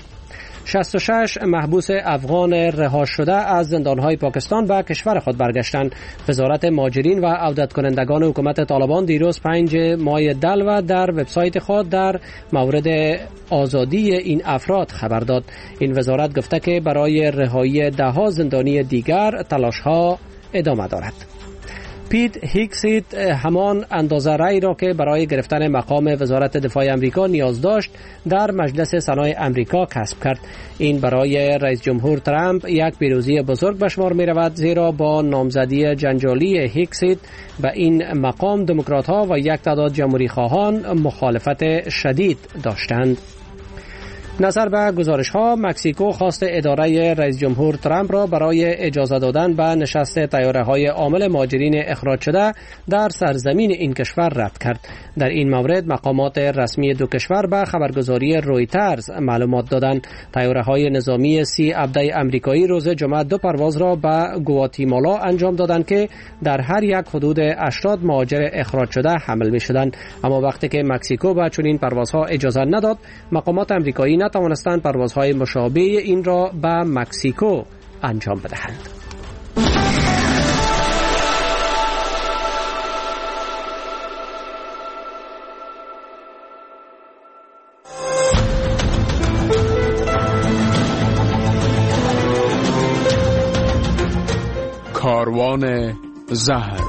66 محبوس افغان رها شده از زندانهای پاکستان به کشور خود برگشتند. وزارت مهاجرین و عودت کنندگان حکومت طالبان دیروز 5 ماه دلو در وبسایت خود در مورد آزادی این افراد خبر داد. این وزارت گفته که برای رهایی 10 زندانی دیگر تلاش‌ها ادامه دارد. پیت هیکسیت همان اندازه رأی را که برای گرفتن مقام وزارت دفاع امریکا نیاز داشت در مجلس سنای امریکا کسب کرد. این برای رئیس جمهور ترامپ یک پیروزی بزرگ به شمار می رود، زیرا با نامزدی جنجالی هیکسیت به این مقام دموکرات‌ها و یک تعداد جمهوری خواهان مخالفت شدید داشتند. نظر به گزارش‌ها، مکزیکو خواست اداره رئیس جمهور ترامپ را برای اجازه دادن به نشست طیاره‌های حامل مهاجرین اخراج شده در سرزمین این کشور رد کرد. در این مورد مقامات رسمی دو کشور به خبرگزاری رویترز معلومات دادند. طیاره‌های نظامی 30 عبده آمریکایی روز جمعه 2 پرواز را به گواتیمالا انجام دادند که در هر یک حدود 80 مهاجر اخراج شده حمل می‌شدند. اما وقتی که مکزیکو به چنین پروازها اجازه نداد، مقامات آمریکایی نتوانستند پروازهای مشابه این را به مکزیکو انجام بدهند. کاروان زهر.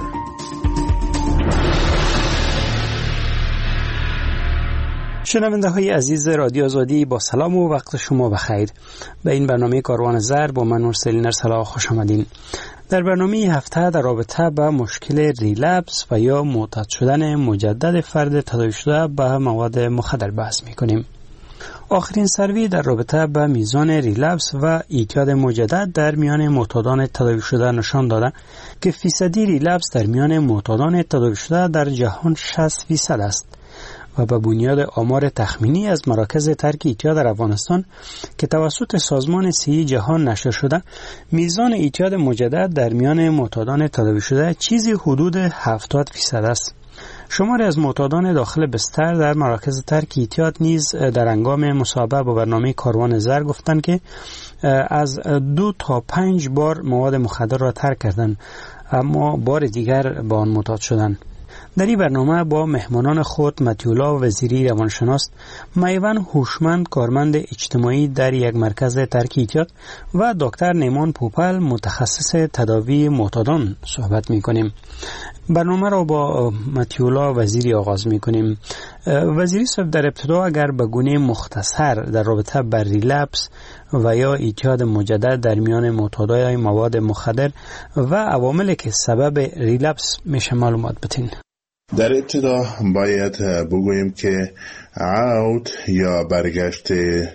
شنونده های عزیز رادیو آزادی، با سلام و وقت شما بخیر. به این برنامه کاروان زهر با من نورسلین ارسلا خوش آمدین. در برنامه هفته در رابطه با مشکل ریلپس و یا معتاد شدن مجدد فرد تداوی شده به مواد مخدر بحث میکنیم. آخرین سروی در رابطه با میزان ریلپس و اعتیاد مجدد در میان معتادان تداوی شده نشان داده که فیصدی ریلپس در میان معتادان تداوی شده در جهان 60% است و به بنیاد آمار تخمینی از مراکز ترک اعتیاد در افغانستان که توسط سازمان صحی جهان نشر شده، میزان اعتیاد مجدد در میان معتادان تداوی شده چیزی حدود 70% است. شماری از معتادان داخل بستر در مراکز ترک اعتیاد نیز در هنگام مصاحبه با برنامه کاروان زهر گفتند که از 2 تا 5 بار مواد مخدر را ترک کردند، اما بار دیگر به آن معتاد شدند. در این برنامه با مهمانان خود متیولا وزیری روانشناس، میوان هوشمند کارمند اجتماعی در یک مرکز ترک اعتیاد و دکتر نیمان پوپل متخصص تداوی معتادان صحبت می‌کنیم. برنامه را با متیولا وزیری آغاز می‌کنیم. وزیری صاحب، در ابتدا اگر به گونه مختصر در رابطه با ریلپس و یا اعتیاد مجدد در میان معتادای مواد مخدر و عواملی که سبب ریلپس میشه معلومات بدین. در ابتدا باید بگوییم که عود یا برگشت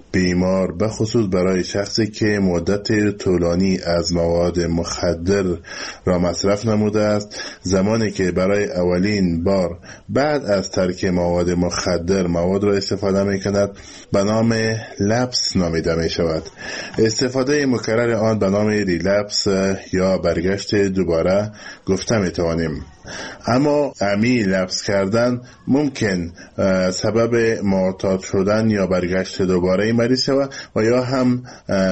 بیمار، به خصوص برای شخصی که مدت طولانی از مواد مخدر را مصرف نموده است، زمانی که برای اولین بار بعد از ترک مواد مخدر مواد را استفاده می کند به نام لپس نامیده می شود. استفاده مکرر آن به نام ریلپس یا برگشت دوباره گفته می توانیم. اما عمیق لپس کردن ممکن سبب معتاد شدن یا برگشت دوباره مریض شود و یا هم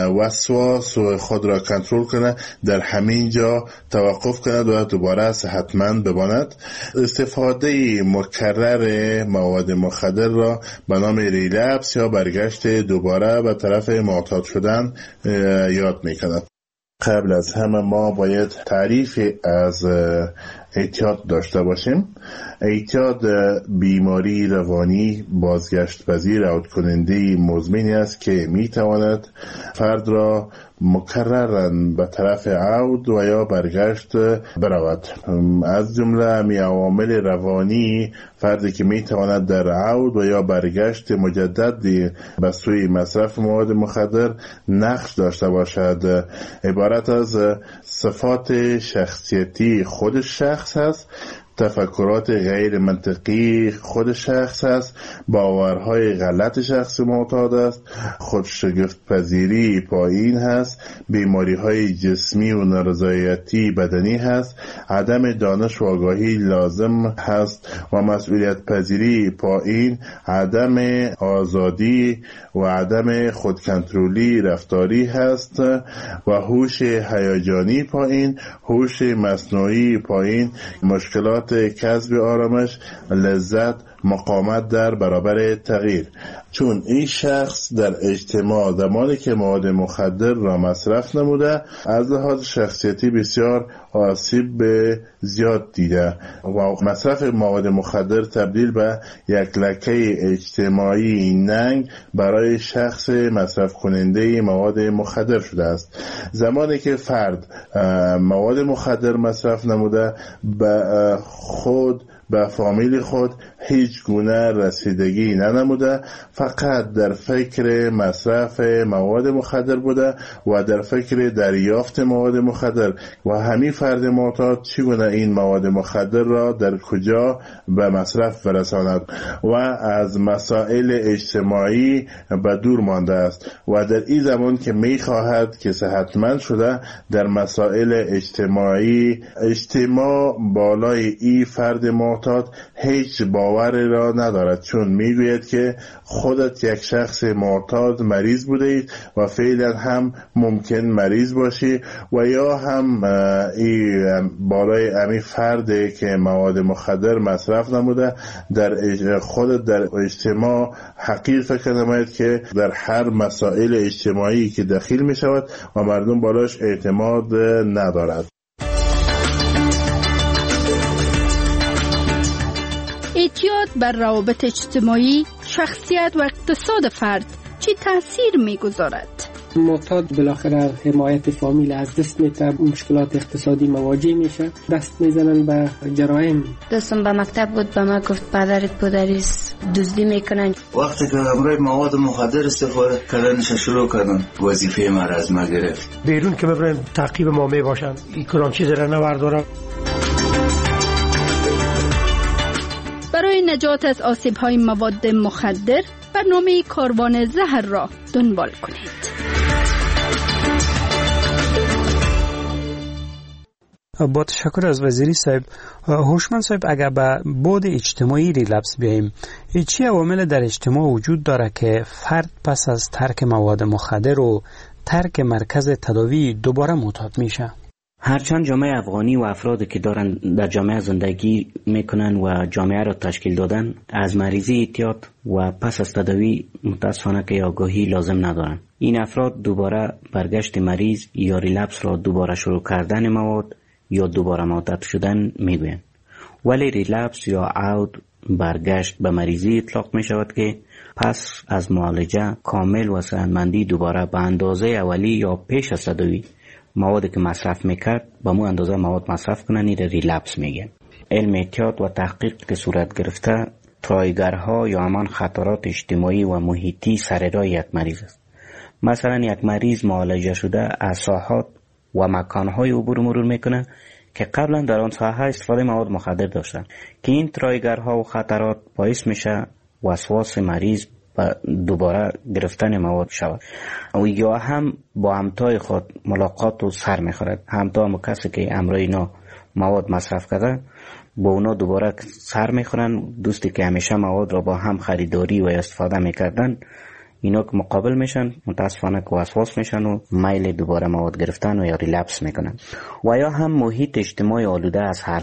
وسواس خود را کنترل کنه، در همین جا توقف کند و دوباره صحتمند بماند. استفاده مکرر مواد مخدر را به نام ریلپس یا برگشت دوباره به طرف معتاد شدن یاد می‌کند. قبل از همه ما باید تعریف از اعتیاد داشته باشیم. اعتیاد بیماری روانی بازگشت پذیر عود کننده مزمنی است که می تواند فرد را مکرراً به طرف عود و یا برگشت برود. از جمله می عوامل روانی فردی که می تواند در عود و یا برگشت مجدد به سوی مصرف مواد مخدر نقش داشته باشد عبارت از صفات شخصیتی خود شخص است، تفکرات غیر منطقی خود شخص است، باورهای غلط شخص معتاد است، خودشگفت پذیری پایین هست، بیماریهای جسمی و نارضایتی بدنی هست، عدم دانش و آگاهی لازم هست و مسئولیت پذیری پایین، عدم آزادی و عدم خودکنترلی رفتاری هست و هوش هیجانی پایین، هوش مصنوعی پایین، مشکلات کسب آرامش، لذت، مقاومت در برابر تغییر. چون این شخص در اجتماع زمانی که مواد مخدر را مصرف نموده از لحاظ شخصیتی بسیار آسیب زیاد دیده و مصرف مواد مخدر تبدیل به یک لکه اجتماعی ننگ برای شخص مصرف کننده مواد مخدر شده است. زمانی که فرد مواد مخدر مصرف نموده به خود به فامیل خود هیچ گونه رسیدگی ننموده، فقط در فکر مصرف مواد مخدر بوده و در فکر دریافت مواد مخدر و همین فرد معتاد چگونه این مواد مخدر را در کجا به مصرف برساند و از مسائل اجتماعی به دور مانده است و در این زمان که می خواهد که صحتمند شده در مسائل اجتماعی اجتماع بالای این فرد معتاد هیچ باور را ندارد، چون میگوید که خودت یک شخص معتاد مریض بودید و فعلا هم ممکن مریض باشی و یا هم بالای امی فرد که مواد مخدر مصرف نموده در خودت در اجتماع حقیر فکر نماید که در هر مسائل اجتماعی که دخیل می شود و مردم بالاش اعتماد ندارد. اعتیاد بر روابط اجتماعی، شخصیت و اقتصاد فرد چی تاثیر می‌گذارد؟ معتاد بالاخره حمایت فامیل از دست میده، مشکلات اقتصادی مواجه میشه، دست میزنن به جرایم. دوستم به مکتب بود به ما گفت پدرت پدریست دزدی میکنن. وقتی که برای مواد مخدر استفاده کردنش شروع کردن وظیفه ما از ما گرفت. بیرون که ببرن تعقیب ما میباشن، این کدام چیز را نوردارم. برای نجات از آسیب‌های مواد مخدر برنامه کاروان زهر را دنبال کنید. با تشکر از وزیری صاحب. هوشمند صاحب، اگر به بعد اجتماعی ریلپس بیاییم، چی عوامل در اجتماع وجود داره که فرد پس از ترک مواد مخدر و ترک مرکز تداوی دوباره معتاد میشه؟ هرچند جامعه افغانی و افرادی که دارن در جامعه زندگی میکنن و جامعه را تشکیل دادن از مریضی اعتیاد و پس از تداوی متاسفانه که آگاهی لازم ندارن. این افراد دوباره برگشت مریض یا ریلپس را دوباره شروع کردن مواد یا دوباره معتاد شدن میگوین. ولی ریلپس یا عود برگشت به مریضی اطلاق می شود که پس از معالجه کامل و صحتمندی دوباره به اندازه اولی یا پیش از تداوی موادی که مصرف میکرد با مو اندازه مواد مصرف کنن، این ریلپس میگن. علم اعتیاد و تحقیق که صورت گرفته ترایگرها یا همان خطرات اجتماعی و محیطی سر راه یک مریض است. مثلا یک مریض معالجه شده از ساحات و مکانهای عبور مرور میکنه که قبلا در آن ساحه استفاده مواد مخدر داشتن که این ترایگرها و خطرات باعث میشه وسواس مریض و دوباره گرفتن مواد شود و یا هم با همتای خود ملاقات و سر میخورد. همتا هم کسی که امرای اینا مواد مصرف کرده با اونا دوباره سر میخورن. دوستی که همیشه مواد را با هم خریداری و استفاده میکردن اینا که مقابل میشن متاسفانه که وسواس میشن و میل دوباره مواد گرفتن و یا ریلپس میکنن. و یا هم محیط اجتماعی آلوده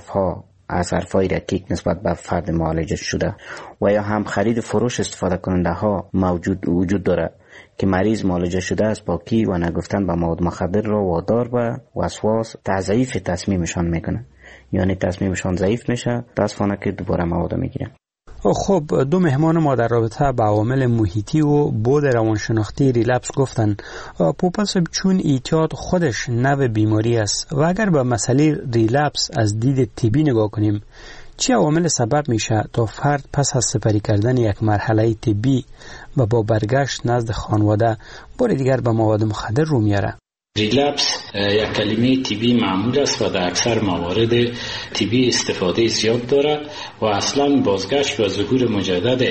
از حرفهای رکیک نسبت به فرد معالجه شده و یا هم خرید فروش استفاده کننده ها وجود داره که مریض معالجه شده از پاکی و نگفتن به مواد مخدر را وادار به وسواس تضعیف تصمیمشان میکنه، یعنی تصمیمشان ضعیف میشه، متاسفانه که دوباره مواد میگیرن. خب دو مهمان ما در رابطه با عوامل محیطی و بود روانشناختی ریلپس گفتن. پوپل چون اعتیاد خودش نوع بیماری است و اگر به مسئله ریلپس از دید طبی نگاه کنیم چه عوامل سبب میشه تا فرد پس از سپری کردن یک مرحله طبی و با برگشت نزد خانواده بار دیگر به مواد مخدر رو میاره؟ ریلپس یک کلمه طبی معمول است و در اکثر موارد طبی استفاده زیاد دارد و اصلا بازگشت و ظهور مجدد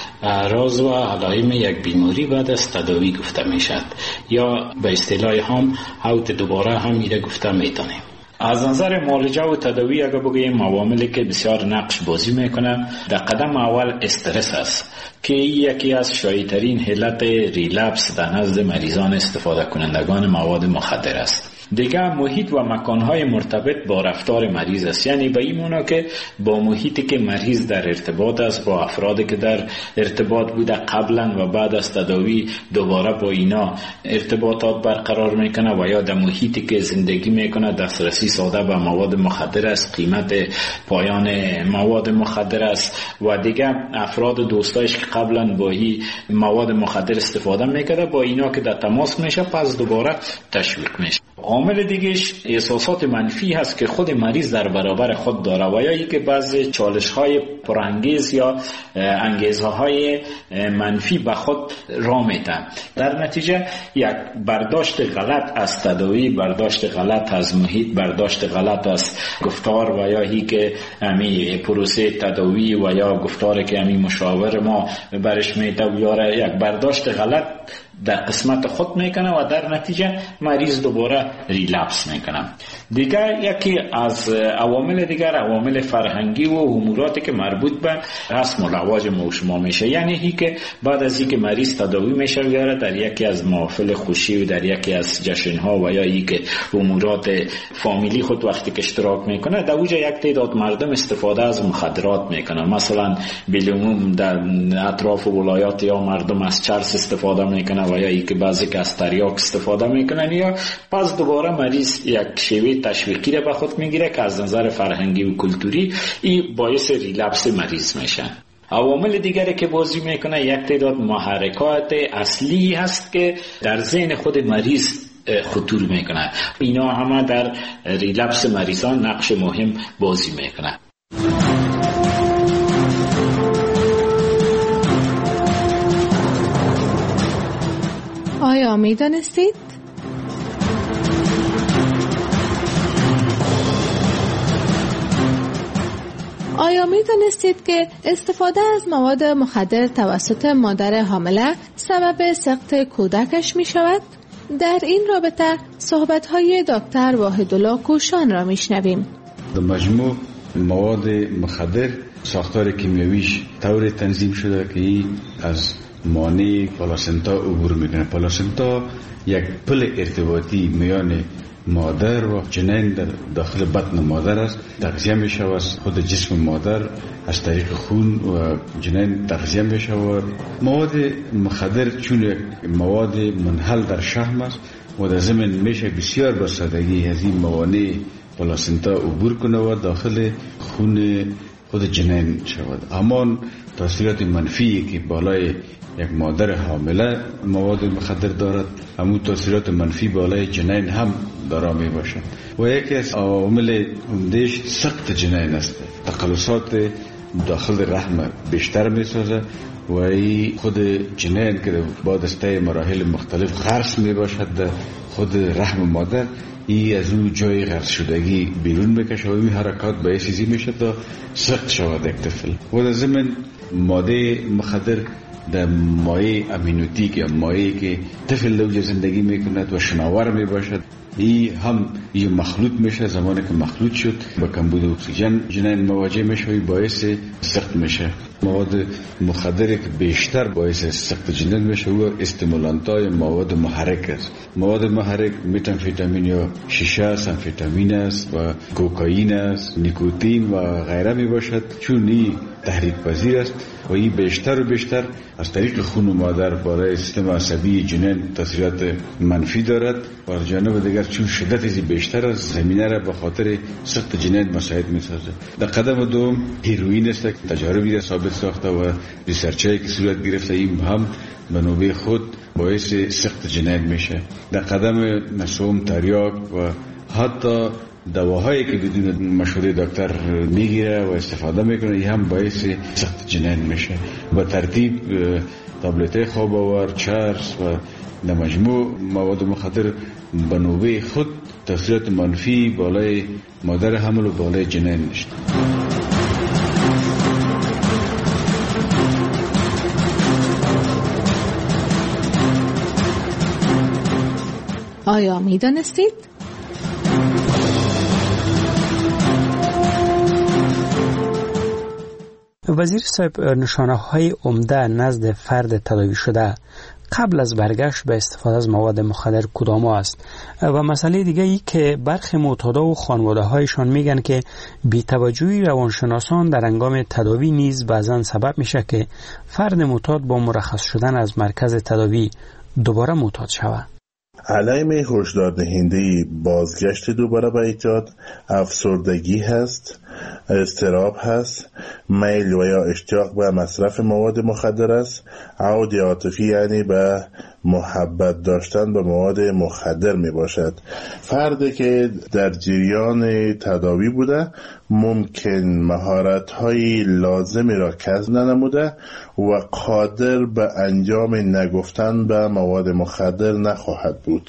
اعراض و علائم یک بیماری بعد از تداوی گفته می شود یا به اصطلاح هم حوت دوباره هم میره گفته میتونیم. از نظر معالجه و تداوی اگر بگوییم عواملی که بسیار نقش بازی میکنه در قدم اول استرس است که یکی از شایع‌ترین علت ریلپس در نزد مریضان استفاده کنندگان مواد مخدر است. دیگه محیط و مکانهای مرتبط با رفتار مریض است، یعنی به این معنا که با محیطی که مریض در ارتباط است، با افرادی که در ارتباط بوده قبلا و بعد از تداوی دوباره با اینا ارتباطات برقرار میکنه و یا در محیطی که زندگی میکنه دسترسی ساده به مواد مخدر است، قیمت پایان مواد مخدر است و دیگه افراد دوستایش که قبلا با این مواد مخدر استفاده میکرده با اینا که در تماس میشه پس دوباره تشویق میشه. عامل دیگهش احساسات منفی هست که خود مریض در برابر خود داره و یا ای که بعضی چالش‌های پرانگیز یا انگیزه‌های منفی به خود راه میده. در نتیجه یک برداشت غلط از تداوی، برداشت غلط از محیط، برداشت غلط از گفتار و یا ای که امی پروسه تداوی و یا گفتاری که امی مشاور ما برش میده و یا یک برداشت غلط در قسمت خود میکنه و در نتیجه مریض دوباره ریلپس میکنه. دیگر یکی از عوامل دیگر عوامل فرهنگی و اموراتی که مربوط به رسم و رواج ما و شما میشه، یعنی هی که بعد از اینکه مریض تداوی میشه در یکی از محافل خوشی و در یکی از جشنها و یا ای که امورات فامیلی خود وقتی که اشتراک میکنه در اوج یک تعداد مردم استفاده از مخدرات میکنن. مثلا بالعموم در اطراف ولایات یا مردم از چرس استفاده میکنن و یا ای که بعضی که از تریاک استفاده میکنن یا پس دوباره مریض یک شیوه تشویقی را به خود میگیره که از نظر فرهنگی و کلتوری این باعث ریلپس مریض میشه. عوامل دیگری که بازی میکنه یک تعداد محرکات اصلی هست که در ذهن خود مریض خطور میکنه. اینا همه در ریلپس مریضان نقش مهم بازی میکنه. آیا میدانستید؟ آیا می دانستید که استفاده از مواد مخدر توسط مادر حامله سبب سقط کودکش می شود؟ در این رابطه صحبت‌های دکتر واحدالله کوشان را می شنویم. در مجموع مواد مخدر ساختار کیمیاییش طور تنظیم شده که از مانع پلاسنتا عبور میکنه. پلاسنتا یک پل ارتباطی میان مادر و جنین در داخل بطن مادر است. تغذیه میشه از خود جسم مادر از طریق خون و جنین تغذیه میشه و مواد مخدر چون یک مواد منحل در شحم است و در ضمن میشه بسیار با سادگی از این موانع پلاسنتا عبور کنه و داخل خون خود جنین شود. اما تاثیرات منفی که بالای یک مادر حامله مواد مخدر دارد همون تاثیرات منفی بالای جنین هم دارا می باشد و یکی از عوامل عمده‌اش سقط جنین است. تقلصات داخل رحم بیشتر میسازه و این خود جنین که با دسته مراحل مختلف غرس می باشد در خود رحم مادر، ای از اون جای غرس شدگی بیرون بکشه و این حرکات باعث چیزی میشه تا سخت شود یک طفل. و در ضمن ماده مخدر در مایع امینوتیک یا مایعی که طفل در زندگی میکند و شناور میباشد، این هم یه مخلوط میشه. زمانی که مخلوط شد با کمبود اکسیژن جنین مواجه میشه و باعث سخت میشه. مواد مخدری که بیشتر باعث سخت جنین میشه و استیمولانت‌های مواد محرک است. مواد محرک متامفتامین یا شیشه است، امفتامین است و کوکائین است، نیکوتین و غیره میباشد. چون این تحریک پذیر است و این بیشتر و بیشتر از طریق خون مادر برای سیستم عصبی جنین تاثیرات منفی دارد و از جانب دیگر چون شدت از بیشتر از زمینه را به خاطر سخت جنین مساعد می‌سازد. در قدم دوم هیروئین است که تجاربی ثابت ساخته و ریسرچایی که صورت گرفته این هم به نوبه خود باعث سخت جنین میشه. در قدم سوم تریاک و حتی دواهایی که بدون مشوره دکتر میگیره و استفاده میکنه این هم باعث سخت جنین میشه. با ترتیب تابلت خواب آور، چرس و در مجموع مواد مخدر به نوبه خود تاثیرات منفی بالای مادر حمل و بالای جنین میشه. آیا میدانستید؟ وزیر صاحب نشانه‌های عمده نزد فرد تداوی شده قبل از برگشت به استفاده از مواد مخدر کدام است؟ و مسئله دیگه ای که برخی معتادا و خانواده‌هایشان میگن که بی‌توجهی روانشناسان در هنگام تداوی نیز بعضاً سبب میشه که فرد معتاد با مرخص شدن از مرکز تداوی دوباره معتاد شود. علائم هشدار دهنده بازگشت دوباره به ایجاد افسردگی هست، اضطراب هست، میل و یا اشتیاق به مصرف مواد مخدر است، عود عاطفی یعنی به محبت داشتن به مواد مخدر می باشد. فردی که در جریان تداوی بوده ممکن مهارت‌های لازمی را کسب ننموده و قادر به انجام نگفتن به مواد مخدر نخواهد بود.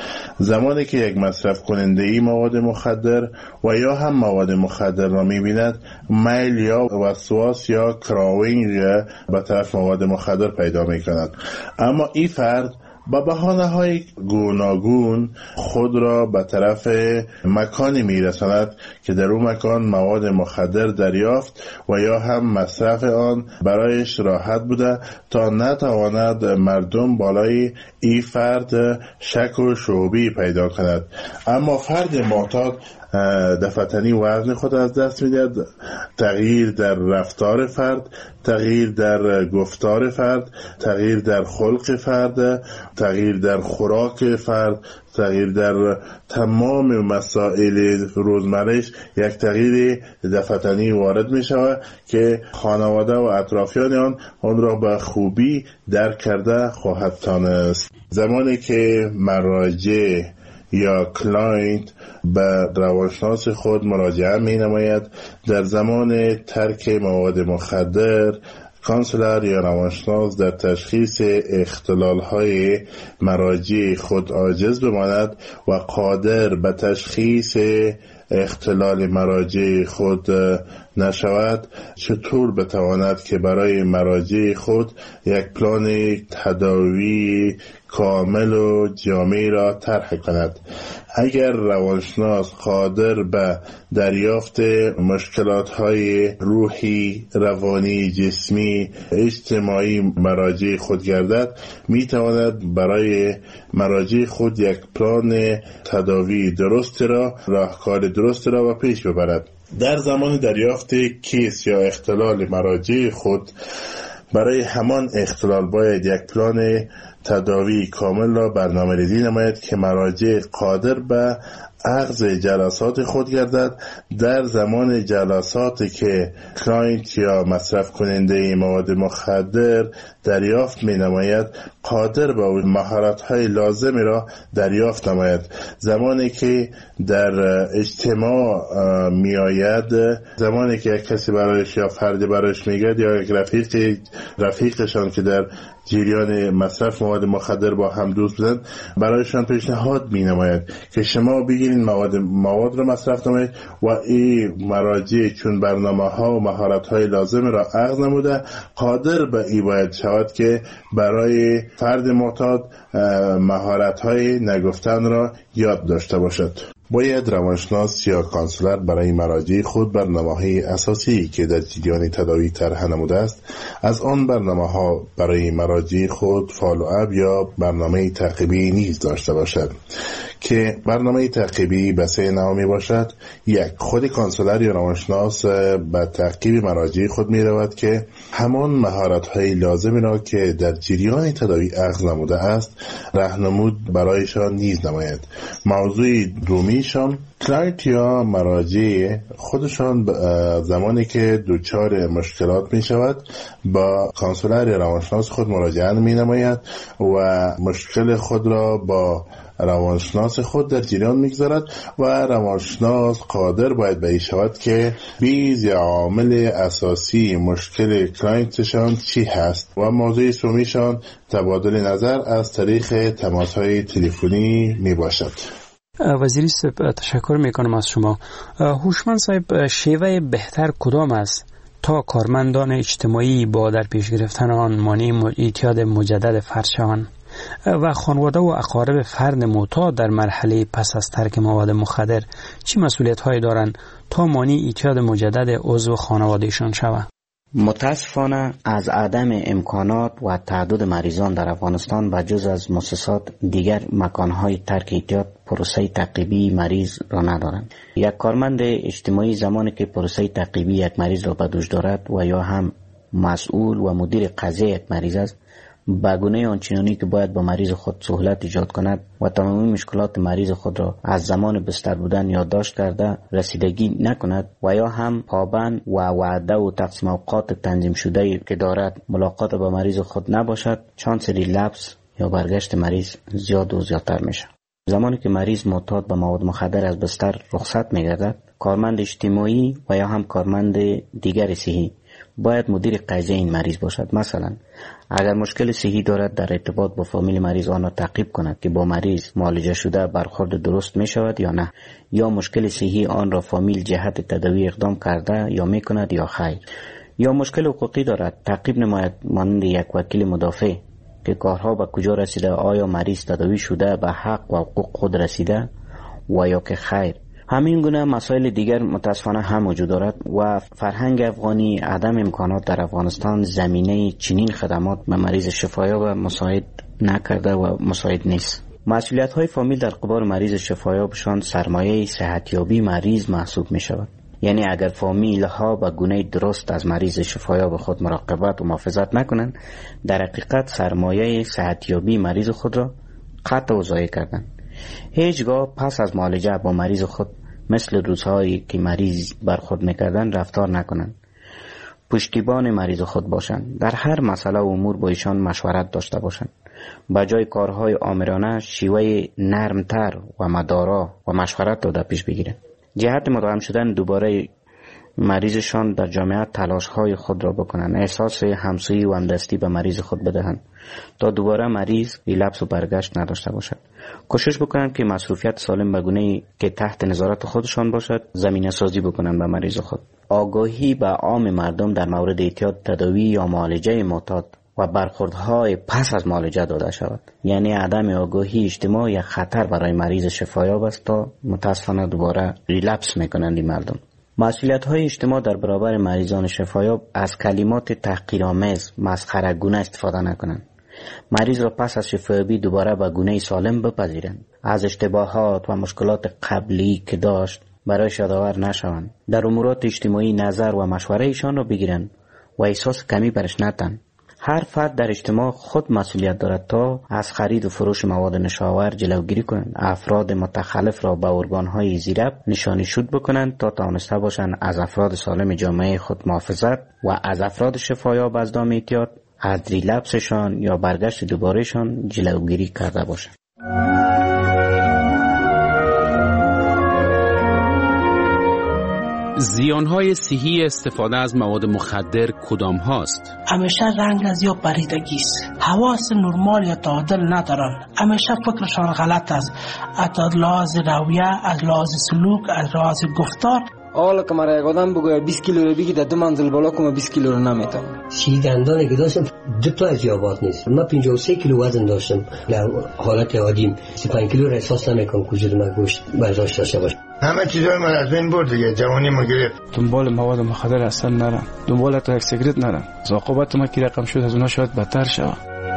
زمانی که یک مصرف کننده ای مواد مخدر و یا هم مواد مخدر را می‌بیند، میل یا وسواس یا کراوینگ به طرف مواد مخدر پیدا می‌کند. اما این فرد با بهانه‌های گوناگون خود را به طرف مکانی میرساند که در اون مکان مواد مخدر دریافت و یا هم مصرف آن برایش راحت بوده تا نتواند مردم بالای این فرد شک و شعبی پیدا کند. اما فرد معتاد دفعتنی وزن خود از دست میدهد. تغییر در رفتار فرد، تغییر در گفتار فرد، تغییر در خلق فرد، تغییر در خوراک فرد، تغییر در تمام مسائل روزمرهش یک تغییر دفعتنی وارد می شود که خانواده و اطرافیان آن را به خوبی درک کرده خواهد دانست. زمانی که مراجع یا کلاینت به روانشناس خود مراجعه می نماید، در زمان ترک مواد مخدر کانسلر یا روانشناس در تشخیص اختلال‌های مراجع خود عاجز بماند و قادر به تشخیص اختلال مراجع خود نشود، چطور بتواند که برای مراجع خود یک پلان تداوی کامل و جامع را طرح کند. اگر روانشناس قادر به دریافت مشکلات‌های روحی، روانی، جسمی، اجتماعی مراجع خود گردد، می‌تواند برای مراجع خود یک پلان تداوی درست را، راهکار درست را به پیش ببرد. در زمان دریافت کیس یا اختلال مراجع خود برای همان اختلال باید یک پلان تداوی کامل را برنامه‌ریزی نماید که مراجع قادر به اخذ جلسات خود گردد. در زمان جلساتی که کلاینت یا مصرف کننده مواد مخدر دریافت می نماید، قادر به مهارت‌های لازمی را دریافت نماید. زمانی که در اجتماع می آید، زمانی که یک کسی برایش یا فردی برایش میگه یا یک رفیقشان که در جریان مصرف مواد مخدر با هم دوست بودن، برایشان پیشنهاد می نماید که شما بگیرین مواد را مصرف نمایید و این مراجع چون برنامه ها و مهارت های لازم را اخذ نموده، قادر به این باید شود که برای فرد معتاد مهارت های نگفتن را یاد داشته باشد. باید روانشناس یا کانسولر برای مراجع خود برنامه‌های اساسی که در جریان تداوی طرح نموده است، از آن برنامه‌ها برای مراجع خود فالوآپ یا برنامه تعقیبی نیز داشته باشد که برنامه تعقیبی به 3 نوع می باشد. 1. خود کانسولر یا روانشناس به تعقیب مراجع خود می رود که همان مهارت‌های لازمی را که در جریان تداوی اخذ نموده است راهنمود برایشان نیز نماید. موضوع دومیشان، کلاینت یا مراجع خودشان زمانی که دچار مشکلات می شود با کانسولر یا روانشناس خود مراجعه می نماید و مشکل خود را با روانشناس خود در جریان میگذارد و روانشناس قادر باید به این شود که بیز یا عامل اساسی مشکل کلاینتشان چی هست و موضوع سومیشان تبادل نظر از طریق تماس‌های تلفنی می باشد. وزیری صاحب تشکر میکنم از شما. هوشمند صاحب، شیوه بهتر کدام است تا کارمندان اجتماعی با در پیش گرفتن آن مانع اعتیاد مجدد فرد شوند و خانواده و اقارب فرد معتاد در مرحله پس از ترک مواد مخدر چه مسئولیت‌هایی دارند تا مانع اعتیاد مجدد عضو خانوادهشان شوند؟ متاسفانه از عدم امکانات و تعدد مریضان در افغانستان و جز از مؤسسات دیگر مکانهای ترک اعتیاد پروسه تعقیبی مریض را ندارند. یک کارمند اجتماعی زمانی که پروسه تعقیبی یک مریض را به دوش دارد و یا هم مسئول و مدیر قضیه یک مریض است، به گونه آنچنانی که باید با مریض خود سهولت ایجاد کند و تمامی مشکلات مریض خود را از زمان بستر بودن یادداشت کرده رسیدگی نکند و یا هم پابند و وعده و تقسیم اوقات تنظیم شده که دارد ملاقات با مریض خود نباشد، شانس ریلپس یا برگشت مریض زیاد و زیادتر میشه. زمانی که مریض معتاد به مواد مخدر از بستر رخصت میگردد، کارمند اجتماعی و یا هم کارمند دیگر صحی باید مدیر قضیه این مریض باشد. مثلا اگر مشکل صحی دارد در ارتباط با فامیل مریض آن را تعقیب کند که با مریض معالجه شده برخورد درست می شود یا نه، یا مشکل صحی آن را فامیل جهت تداوی اقدام کرده یا می کند یا خیر، یا مشکل حقوقی دارد تعقیب نماید مانند یک وکیل مدافع که کارها به کجا رسیده، آیا مریض تداوی شده به حق و حقوق خود رسیده و یا که خیر. همین گونه مسائل دیگر متاسفانه هم وجود دارد و فرهنگ افغانی عدم امکانات در افغانستان زمینه چنین خدمات به مریض شفایاب مساعد نکرده و مساعد نیست. مسئولیت های فامیل در قبال مریض شفایابشان سرمایه صحتیابی مریض محسوب می شود. یعنی اگر فامیل ها به گونه درست از مریض شفایاب خود مراقبت و محافظت نکنند، در حقیقت سرمایه صحتیابی مریض خود را قطع و ضایع کردند. هیچگاه پس از معالجه با مریض خود مثل روزهایی که مریض برخورد میکردن رفتار نکنند. پشتیبان مریض خود باشند. در هر مسئله و امور با ایشان مشورت داشته باشند. بجای کارهای آمرانه شیوه نرمتر و مدارا و مشورت داده پیش بگیرند. جهت مداوم شدن دوباره مریضشان در جامعه تلاش‌های خود را بکنند. احساس همسویی و همدستی به مریض خود بدهند تا دوباره مریض ریلپس و برگشت نداشته باشد. کوشش بکنند که مصروفیت سالم به گونه‌ای که تحت نظارت خودشان باشد زمینه سازی بکنند به مریض خود. آگاهی به عام مردم در مورد اعتیاد، تداوی یا معالجه معتاد و برخوردهای پس از معالجه داده شود. یعنی عدم آگاهی اجتماع یک خطر برای مریض شفایاب است تا متاسفانه دوباره ریلپس میکنند این مردم. مسئولیت‌های اجتماع در برابر مریضان شفایاب از کلمات تحقیرآمیز، مسخره‌گونه استفاده نکنند. مریض را پس از شفایابی دوباره به گونه سالم بپذیرند. از اشتباهات و مشکلات قبلی که داشت برایش یادآور نشوند. در امورات اجتماعی نظر و مشوره ایشان را بگیرند و احساس کمی برش ندهند. هر فرد در اجتماع خود مسئولیت دارد تا از خرید و فروش مواد نشاور جلوگیری کنند. افراد متخلف را به ارگان‌های زیرب نشانی شود بکنند تا توانسته باشند از افراد سالم جامعه خود محافظت و از افراد شفایاب از دام اعتیاد از ریلپسشان یا برگشت دوبارهشان جلوگیری کرده باشند. زیانهای صحی استفاده از مواد مخدر کدام هاست؟ همیشه رنگ از یا پریدگی است. حواس نرمال یا تعادل ندارن. همیشه فکرشان غلط است. از لحاظ رویه، از لحاظ سلوک، از لحاظ گفتار. حالا که مرا یک آدم بگوید 20 کیلو رو بگی در 2 منزل بالا کنم 20 کیلو رو نمیتونم. دندانی که داشتم 2 تا از یابات نیست. من 53 کیلو وزن داشتم. در حالت عادیم 35 کیلو را احساس نمیکنم که وجود من گوشت برداشت داشته باشه. همه چیزای من از بین برد دیگه. جوانی ما گرفت. دنبال مواد مخدر اصلا نرم. دنبال تا یک سیگرت نرم. عاقبت ما کی رقم شد از اونها شاید بدتر شود.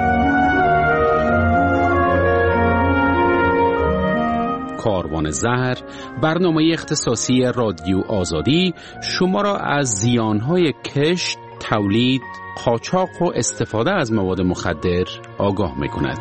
کاروان زهر، برنامه اختصاصی رادیو آزادی شما را از زیانهای کشت، تولید، قاچاق و استفاده از مواد مخدر آگاه می‌کند.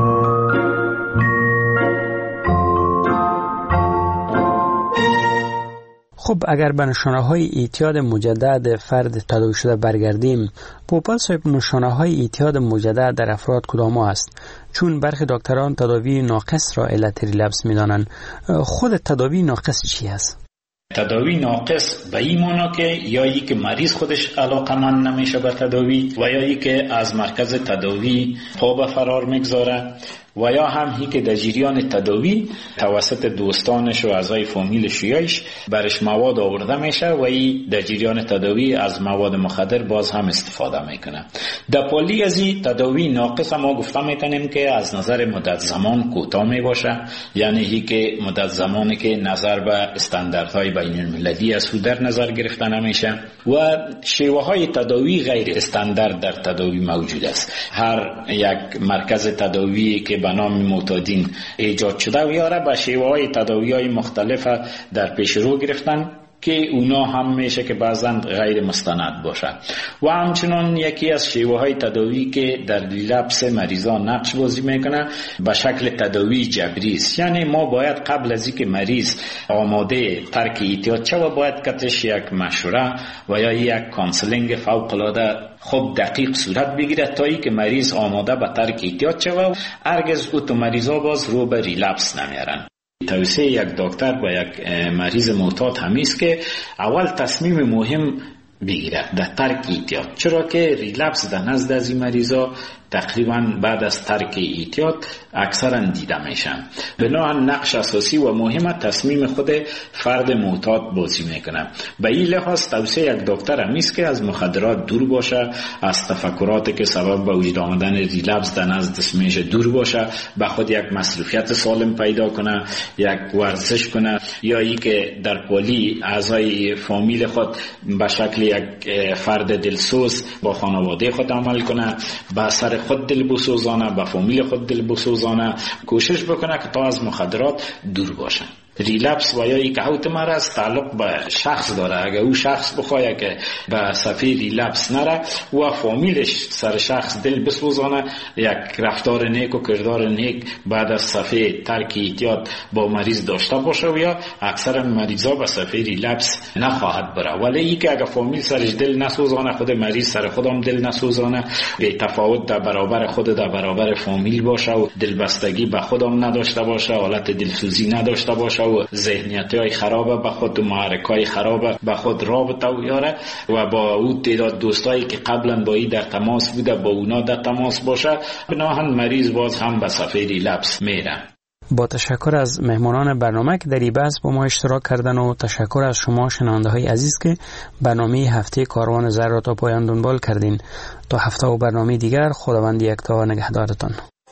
خب اگر به نشانه‌های اعتیاد مجدد فرد تداوی شده برگردیم، پوپل صاحب نشانه‌های اعتیاد مجدد در افراد کدام است؟ چون برخی دکتران تداوی ناقص را علت ریلپس می‌دانند. خود تداوی ناقص چی است؟ تداوی ناقص به این معنی که یا ای که مریض خودش علاقمند نمیشه به تداوی و یا ای که از مرکز تداوی پا به فرار میگذاره و یا هم هی که در جریان تداوی توسط دوستانش و اعضای فامیلش یایش برش مواد آورده میشه و ای در جریان تداوی از مواد مخدر باز هم استفاده میکنه. در پالی از این تداوی ناقص ما گفته میتونیم که از نظر مدت زمان کوتاه میباشه، یعنی هی که مدت زمانی که نظر به استانداردهای بین المللی از او در نظر گرفته نمیشه و شیوه های تداوی غیر استاندارد در تداوی موجود است. هر یک مرکز تداوی که به نام معتادین ایجاد شده و یاره به شیوه های تداوی های مختلف در پیش رو گرفتن که اونا هم میشه که بعضا غیر مستند باشه و همچنان یکی از شیوه های تداوی که در ریلپس مریضان نقش بازی میکنه به شکل تداوی جبری است. یعنی ما باید قبل از اینکه مریض آماده ترک اعتیاد شود باید کتش یک مشوره و یا یک کانسلینگ فوق العاده خب دقیق صورت بگیره تا ای که مریض آماده به ترک اعتیاد شود و هرگز او تو مریضا باز رو به ریلپس نمیارن. توصیه یک دکتر با یک مریض معتاد همیست که اول تصمیم مهم بگیره در ترک اعتیاد، چرا که ریلپس در نزد از این مریضا تقریبا بعد از ترک اعتیاد اکثرا دیده میشن. بنابراین نقش اساسی و مهم تصمیم خود فرد معتاد بازی میکنه. به این لحاظ توصیه یک دکتر همیست که از مخدرات دور باشه، از تفکراتی که سبب به وجود آمدن ریلپس در نزد میشه دور باشه، به خود یک مصروفیت سالم پیدا کنه، یک ورزش کنه، یا ای که در پالی اعضای فامیل خود به شکل یک فرد دلسوز با خانواده خود عمل کنه، به سر خود دل بسوزانه، به فامیل خود دل بسوزانه، کوشش بکنه که تا از مخدرات دور باشه. ریلپس و یا یک حوت مرض تعلق به شخص داره. اگر او شخص بخواه که به صفحه ریلپس نره و فامیلش سر شخص دل بسوزانه، یک رفتار نیک و کردار نیک بعد از صفحه ترک اعتیاد با مریض داشته باشه و یا اکثر مریضا به صفحه ریلپس نخواهد بره. ولی ای که اگر فامیل سرش دل نسوزانه، خود مریض سر خودم دل نسوزانه، به تفاوت در برابر خود در برابر فامیل باشه و دلبستگی به خودم نداشته باشه، حالت دلسوزی نداشته باشه و ذهنیت‌های خرابه به خود و محرک‌های خرابه به خود رابطه و یاره و با او تعداد دوستایی که قبلا با این در تماس بوده با اونا در تماس باشه، بناهن مریض باز هم به صفحه ریلپس میره. با تشکر از مهمانان برنامه که در این بحث با ما اشتراک کردن و تشکر از شما شنونده‌های عزیز که برنامه هفته کاروان زهر را تا پایان دنبال کردین. تا هفته و برنامه دیگر خداوند یکتا نگهدارتان.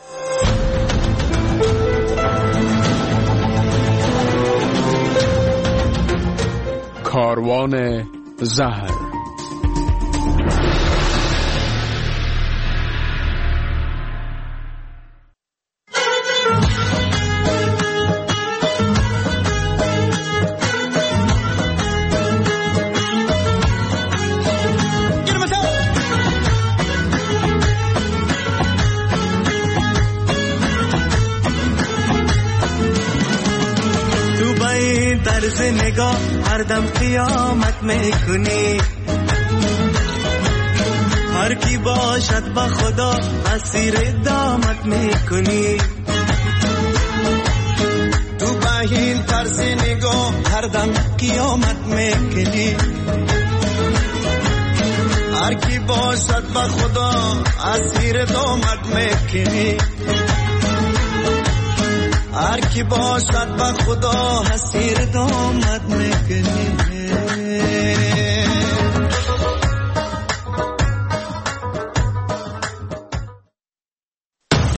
کاروان زهر. طرز نگاه هر دم قیامت میکنی، هر کی باشد با خدا اسیر دامت میکنی. تو به این طرز نگاه هر دم قیامت میکنی. هر کی باشد با خدا اسیر دامت میکنی. هر کی باشد با خدا اسیر دامت میکنی.